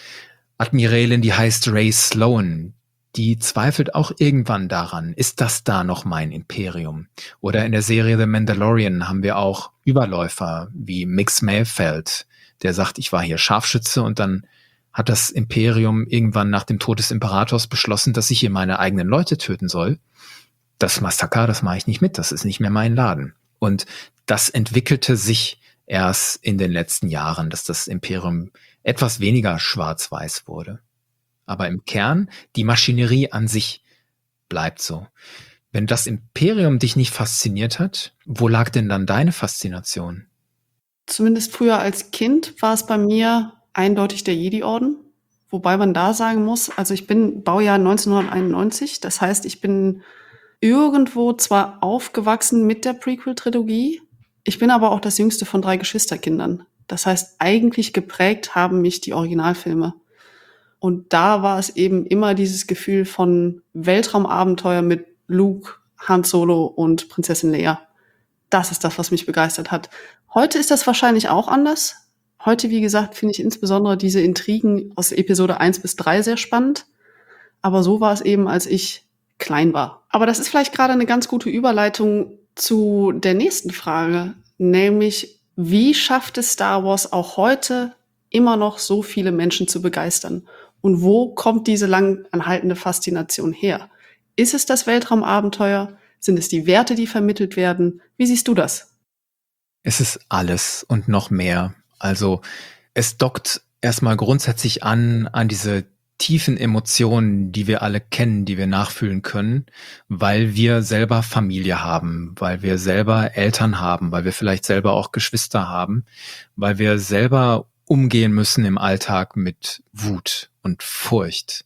Admiralin, die heißt Ray Sloan, die zweifelt auch irgendwann daran, ist das da noch mein Imperium? Oder in der Serie The Mandalorian haben wir auch Überläufer wie Mix Mayfeld, der sagt, ich war hier Scharfschütze und dann hat das Imperium irgendwann nach dem Tod des Imperators beschlossen, dass ich hier meine eigenen Leute töten soll. Das Massaker, das mache ich nicht mit, das ist nicht mehr mein Laden. Und das entwickelte sich erst in den letzten Jahren, dass das Imperium etwas weniger schwarz-weiß wurde. Aber im Kern, die Maschinerie an sich bleibt so. Wenn das Imperium dich nicht fasziniert hat, wo lag denn dann deine Faszination? Zumindest früher als Kind war es bei mir eindeutig der Jedi-Orden. Wobei man da sagen muss, also ich bin Baujahr 1991, das heißt, ich bin irgendwo zwar aufgewachsen mit der Prequel-Trilogie, ich bin aber auch das jüngste von 3 Geschwisterkindern. Das heißt, eigentlich geprägt haben mich die Originalfilme. Und da war es eben immer dieses Gefühl von Weltraumabenteuer mit Luke, Han Solo und Prinzessin Leia. Das ist das, was mich begeistert hat. Heute ist das wahrscheinlich auch anders. Heute, wie gesagt, finde ich insbesondere diese Intrigen aus Episode 1 bis 3 sehr spannend. Aber so war es eben, als ich klein war. Aber das ist vielleicht gerade eine ganz gute Überleitung zu der nächsten Frage, nämlich wie schafft es Star Wars auch heute immer noch so viele Menschen zu begeistern? Und wo kommt diese lang anhaltende Faszination her? Ist es das Weltraumabenteuer? Sind es die Werte, die vermittelt werden? Wie siehst du das? Es ist alles und noch mehr. Also es dockt erstmal grundsätzlich an diese tiefen Emotionen, die wir alle kennen, die wir nachfühlen können, weil wir selber Familie haben, weil wir selber Eltern haben, weil wir vielleicht selber auch Geschwister haben, weil wir selber umgehen müssen im Alltag mit Wut und Furcht.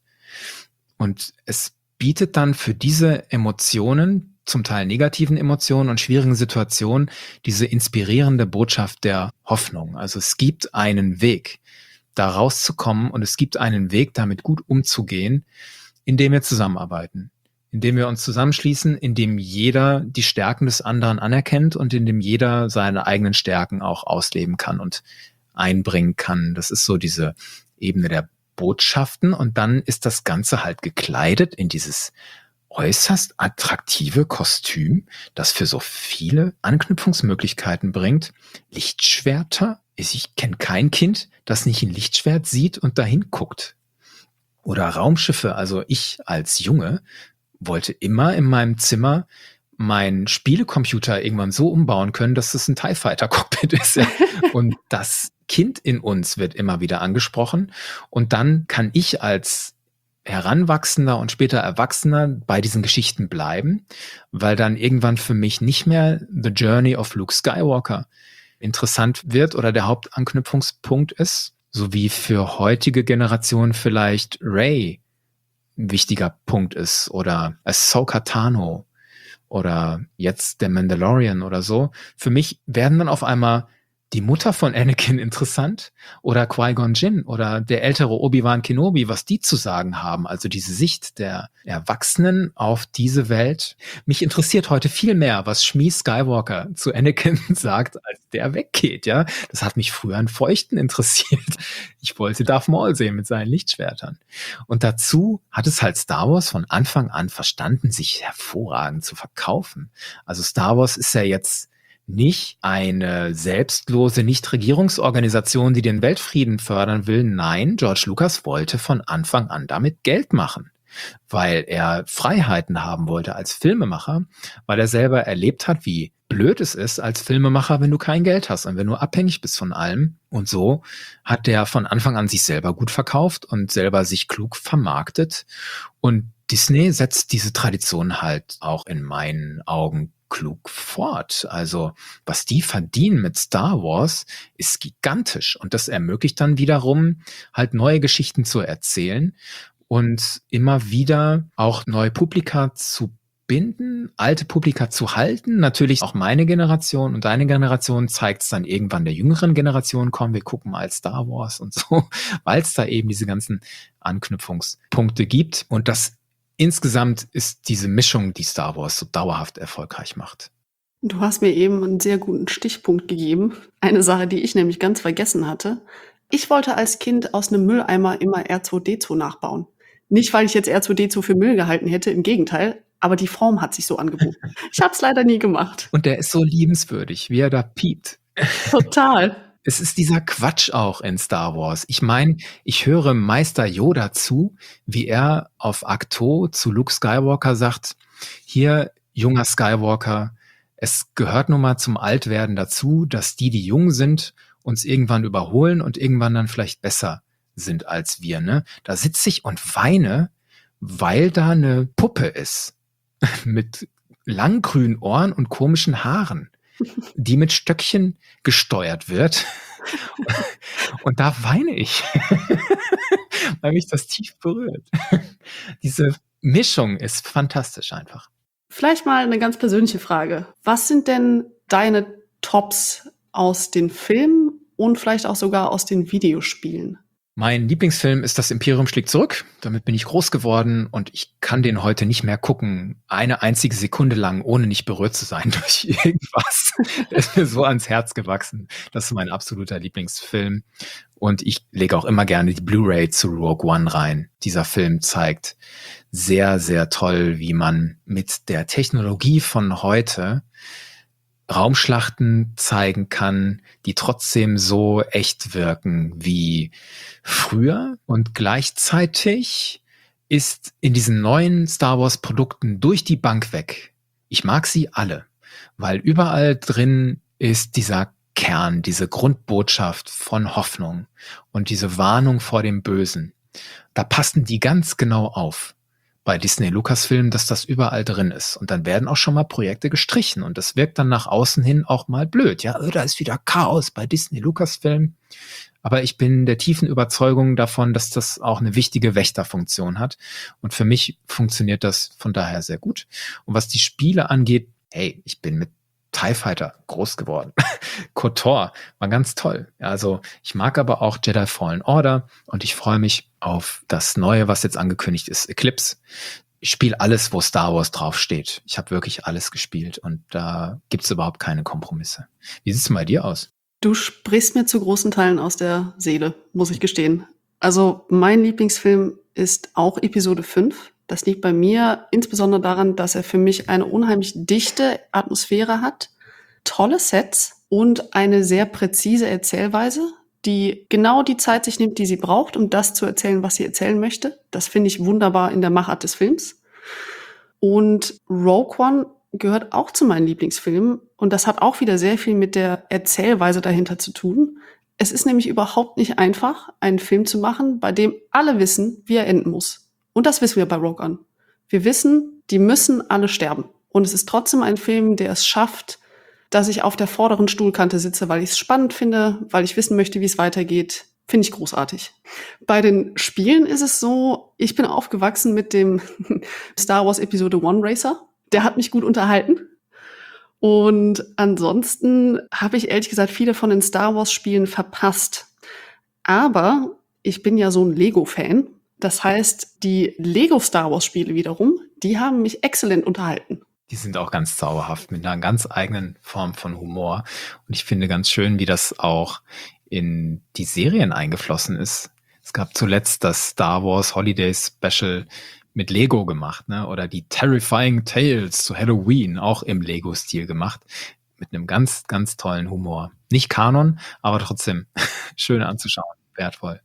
Und es bietet dann für diese Emotionen, zum Teil negativen Emotionen und schwierigen Situationen, diese inspirierende Botschaft der Hoffnung. Also es gibt einen Weg, da rauszukommen und es gibt einen Weg, damit gut umzugehen, indem wir zusammenarbeiten, indem wir uns zusammenschließen, indem jeder die Stärken des anderen anerkennt und indem jeder seine eigenen Stärken auch ausleben kann und einbringen kann. Das ist so diese Ebene der Botschaften und dann ist das Ganze halt gekleidet in dieses äußerst attraktive Kostüm, das für so viele Anknüpfungsmöglichkeiten bringt. Lichtschwerter. Ich kenne kein Kind, das nicht ein Lichtschwert sieht und dahin guckt. Oder Raumschiffe. Also ich als Junge wollte immer in meinem Zimmer meinen Spielecomputer irgendwann so umbauen können, dass es ein TIE Fighter Cockpit ist. Ja. Und das Kind in uns wird immer wieder angesprochen. Und dann kann ich als Heranwachsender und später Erwachsener bei diesen Geschichten bleiben, weil dann irgendwann für mich nicht mehr The Journey of Luke Skywalker interessant wird oder der Hauptanknüpfungspunkt ist, so wie für heutige Generationen vielleicht Rey ein wichtiger Punkt ist oder Ahsoka Tano oder jetzt der Mandalorian oder so. Für mich werden dann auf einmal die Mutter von Anakin interessant oder Qui-Gon Jinn oder der ältere Obi-Wan Kenobi, was die zu sagen haben. Also diese Sicht der Erwachsenen auf diese Welt. Mich interessiert heute viel mehr, was Shmi Skywalker zu Anakin sagt, als der weggeht. Ja, das hat mich früher an Feuchten interessiert. Ich wollte Darth Maul sehen mit seinen Lichtschwertern. Und dazu hat es halt Star Wars von Anfang an verstanden, sich hervorragend zu verkaufen. Also Star Wars ist ja jetzt nicht eine selbstlose Nichtregierungsorganisation, die den Weltfrieden fördern will. Nein, George Lucas wollte von Anfang an damit Geld machen, weil er Freiheiten haben wollte als Filmemacher, weil er selber erlebt hat, wie blöd es ist als Filmemacher, wenn du kein Geld hast und wenn du abhängig bist von allem. Und so hat der von Anfang an sich selber gut verkauft und selber sich klug vermarktet. Und Disney setzt diese Tradition halt auch in meinen Augen klug fort. Also was die verdienen mit Star Wars ist gigantisch und das ermöglicht dann wiederum halt neue Geschichten zu erzählen und immer wieder auch neue Publika zu binden, alte Publika zu halten. Natürlich auch meine Generation und deine Generation zeigt es dann irgendwann der jüngeren Generation, komm, wir gucken mal Star Wars und so, weil es da eben diese ganzen Anknüpfungspunkte gibt. Und das insgesamt ist diese Mischung, die Star Wars so dauerhaft erfolgreich macht. Du hast mir eben einen sehr guten Stichpunkt gegeben. Eine Sache, die ich nämlich ganz vergessen hatte. Ich wollte als Kind aus einem Mülleimer immer R2D2 nachbauen. Nicht, weil ich jetzt R2D2 für Müll gehalten hätte, im Gegenteil, aber die Form hat sich so angeboten. Ich habe es leider nie gemacht. Und der ist so liebenswürdig, wie er da piept. Total. Es ist dieser Quatsch auch in Star Wars. Ich meine, ich höre Meister Yoda zu, wie er auf Ahch-To zu Luke Skywalker sagt, hier, junger Skywalker, es gehört nun mal zum Altwerden dazu, dass die jung sind, uns irgendwann überholen und irgendwann dann vielleicht besser sind als wir. Ne? Da sitze ich und weine, weil da eine Puppe ist mit langen grünen Ohren und komischen Haaren, die mit Stöckchen gesteuert wird. Und da weine ich, weil mich das tief berührt. Diese Mischung ist fantastisch einfach. Vielleicht mal eine ganz persönliche Frage. Was sind denn deine Tops aus den Filmen und vielleicht auch sogar aus den Videospielen? Mein Lieblingsfilm ist Das Imperium schlägt zurück. Damit bin ich groß geworden und ich kann den heute nicht mehr gucken, eine einzige Sekunde lang, ohne nicht berührt zu sein durch irgendwas. Der ist mir so ans Herz gewachsen. Das ist mein absoluter Lieblingsfilm. Und ich lege auch immer gerne die Blu-ray zu Rogue One rein. Dieser Film zeigt sehr, sehr toll, wie man mit der Technologie von heute Raumschlachten zeigen kann, die trotzdem so echt wirken wie früher. Und gleichzeitig ist in diesen neuen Star Wars Produkten durch die Bank weg. Ich mag sie alle, weil überall drin ist dieser Kern, diese Grundbotschaft von Hoffnung und diese Warnung vor dem Bösen. Da passen die ganz genau auf bei Disney Lucasfilm, dass das überall drin ist. Und dann werden auch schon mal Projekte gestrichen. Und das wirkt dann nach außen hin auch mal blöd. Ja, da ist wieder Chaos bei Disney Lucasfilm. Aber ich bin der tiefen Überzeugung davon, dass das auch eine wichtige Wächterfunktion hat. Und für mich funktioniert das von daher sehr gut. Und was die Spiele angeht, hey, ich bin mit TIE Fighter groß geworden. KOTOR war ganz toll. Also ich mag aber auch Jedi Fallen Order und ich freue mich auf das Neue, was jetzt angekündigt ist, Eclipse. Ich spiele alles, wo Star Wars draufsteht. Ich habe wirklich alles gespielt und da gibt's überhaupt keine Kompromisse. Wie sieht's denn bei dir aus? Du sprichst mir zu großen Teilen aus der Seele, muss ich gestehen. Also mein Lieblingsfilm ist auch Episode 5. Das liegt bei mir insbesondere daran, dass er für mich eine unheimlich dichte Atmosphäre hat, tolle Sets und eine sehr präzise Erzählweise, die genau die Zeit sich nimmt, die sie braucht, um das zu erzählen, was sie erzählen möchte. Das finde ich wunderbar in der Machart des Films. Und Rogue One gehört auch zu meinen Lieblingsfilmen und das hat auch wieder sehr viel mit der Erzählweise dahinter zu tun. Es ist nämlich überhaupt nicht einfach, einen Film zu machen, bei dem alle wissen, wie er enden muss. Und das wissen wir bei Rogue One. Wir wissen, die müssen alle sterben. Und es ist trotzdem ein Film, der es schafft, dass ich auf der vorderen Stuhlkante sitze, weil ich es spannend finde, weil ich wissen möchte, wie es weitergeht. Finde ich großartig. Bei den Spielen ist es so, ich bin aufgewachsen mit dem Star Wars Episode 1 Racer. Der hat mich gut unterhalten. Und ansonsten habe ich ehrlich gesagt viele von den Star Wars Spielen verpasst. Aber ich bin ja so ein Lego-Fan. Das heißt, die Lego Star Wars Spiele wiederum, die haben mich exzellent unterhalten. Die sind auch ganz zauberhaft mit einer ganz eigenen Form von Humor. Und ich finde ganz schön, wie das auch in die Serien eingeflossen ist. Es gab zuletzt das Star Wars Holiday Special mit Lego gemacht, ne? Oder die Terrifying Tales zu Halloween, auch im Lego-Stil gemacht. mit einem ganz, ganz tollen Humor. Nicht Kanon, aber trotzdem schön anzuschauen, wertvoll.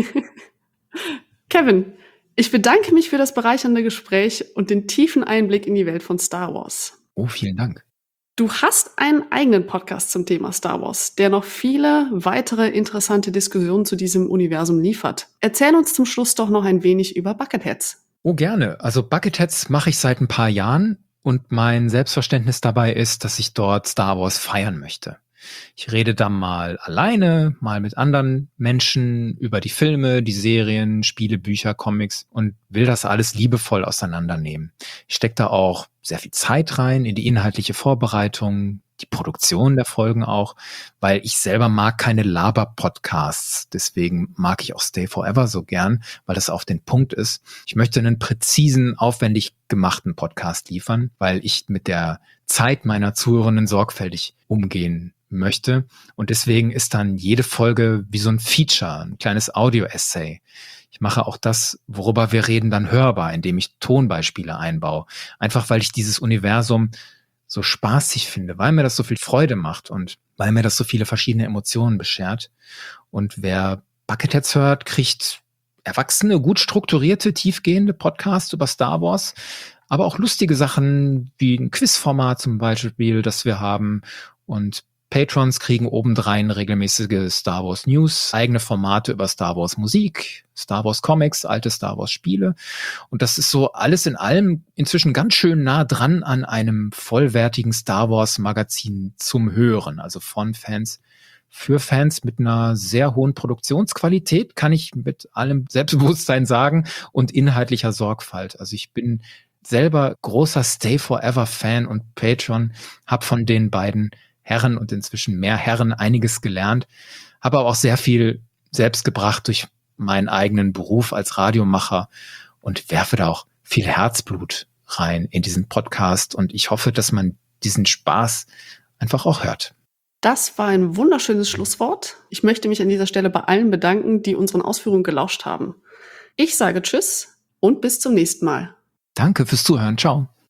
Kevin, ich bedanke mich für das bereichernde Gespräch und den tiefen Einblick in die Welt von Star Wars. Oh, vielen Dank. Du hast einen eigenen Podcast zum Thema Star Wars, der noch viele weitere interessante Diskussionen zu diesem Universum liefert. Erzähl uns zum Schluss doch noch ein wenig über Bucketheads. Oh, gerne. Also Bucketheads mache ich seit ein paar Jahren und mein Selbstverständnis dabei ist, dass ich dort Star Wars feiern möchte. Ich rede dann mal alleine, mal mit anderen Menschen über die Filme, die Serien, Spiele, Bücher, Comics und will das alles liebevoll auseinandernehmen. Ich stecke da auch sehr viel Zeit rein in die inhaltliche Vorbereitung, die Produktion der Folgen auch, weil ich selber mag keine Laber-Podcasts. Deswegen mag ich auch Stay Forever so gern, weil das auf den Punkt ist. Ich möchte einen präzisen, aufwendig gemachten Podcast liefern, weil ich mit der Zeit meiner Zuhörenden sorgfältig umgehen möchte. Und deswegen ist dann jede Folge wie so ein Feature, ein kleines Audio-Essay. Ich mache auch das, worüber wir reden, dann hörbar, indem ich Tonbeispiele einbaue. Einfach, weil ich dieses Universum so spaßig finde, weil mir das so viel Freude macht und weil mir das so viele verschiedene Emotionen beschert. Und wer Bucketheads hört, kriegt erwachsene, gut strukturierte, tiefgehende Podcasts über Star Wars, aber auch lustige Sachen wie ein Quizformat zum Beispiel, das wir haben. Und Patrons kriegen obendrein regelmäßige Star Wars News, eigene Formate über Star Wars Musik, Star Wars Comics, alte Star Wars Spiele. Und das ist so alles in allem inzwischen ganz schön nah dran an einem vollwertigen Star Wars Magazin zum Hören. Also von Fans für Fans mit einer sehr hohen Produktionsqualität, kann ich mit allem Selbstbewusstsein sagen, und inhaltlicher Sorgfalt. Also ich bin selber großer Stay Forever Fan und Patron, habe von den beiden Herren und inzwischen mehr Herren einiges gelernt, habe aber auch sehr viel selbst gebracht durch meinen eigenen Beruf als Radiomacher und werfe da auch viel Herzblut rein in diesen Podcast und ich hoffe, dass man diesen Spaß einfach auch hört. Das war ein wunderschönes Schlusswort. Ich möchte mich an dieser Stelle bei allen bedanken, die unseren Ausführungen gelauscht haben. Ich sage Tschüss und bis zum nächsten Mal. Danke fürs Zuhören. Ciao.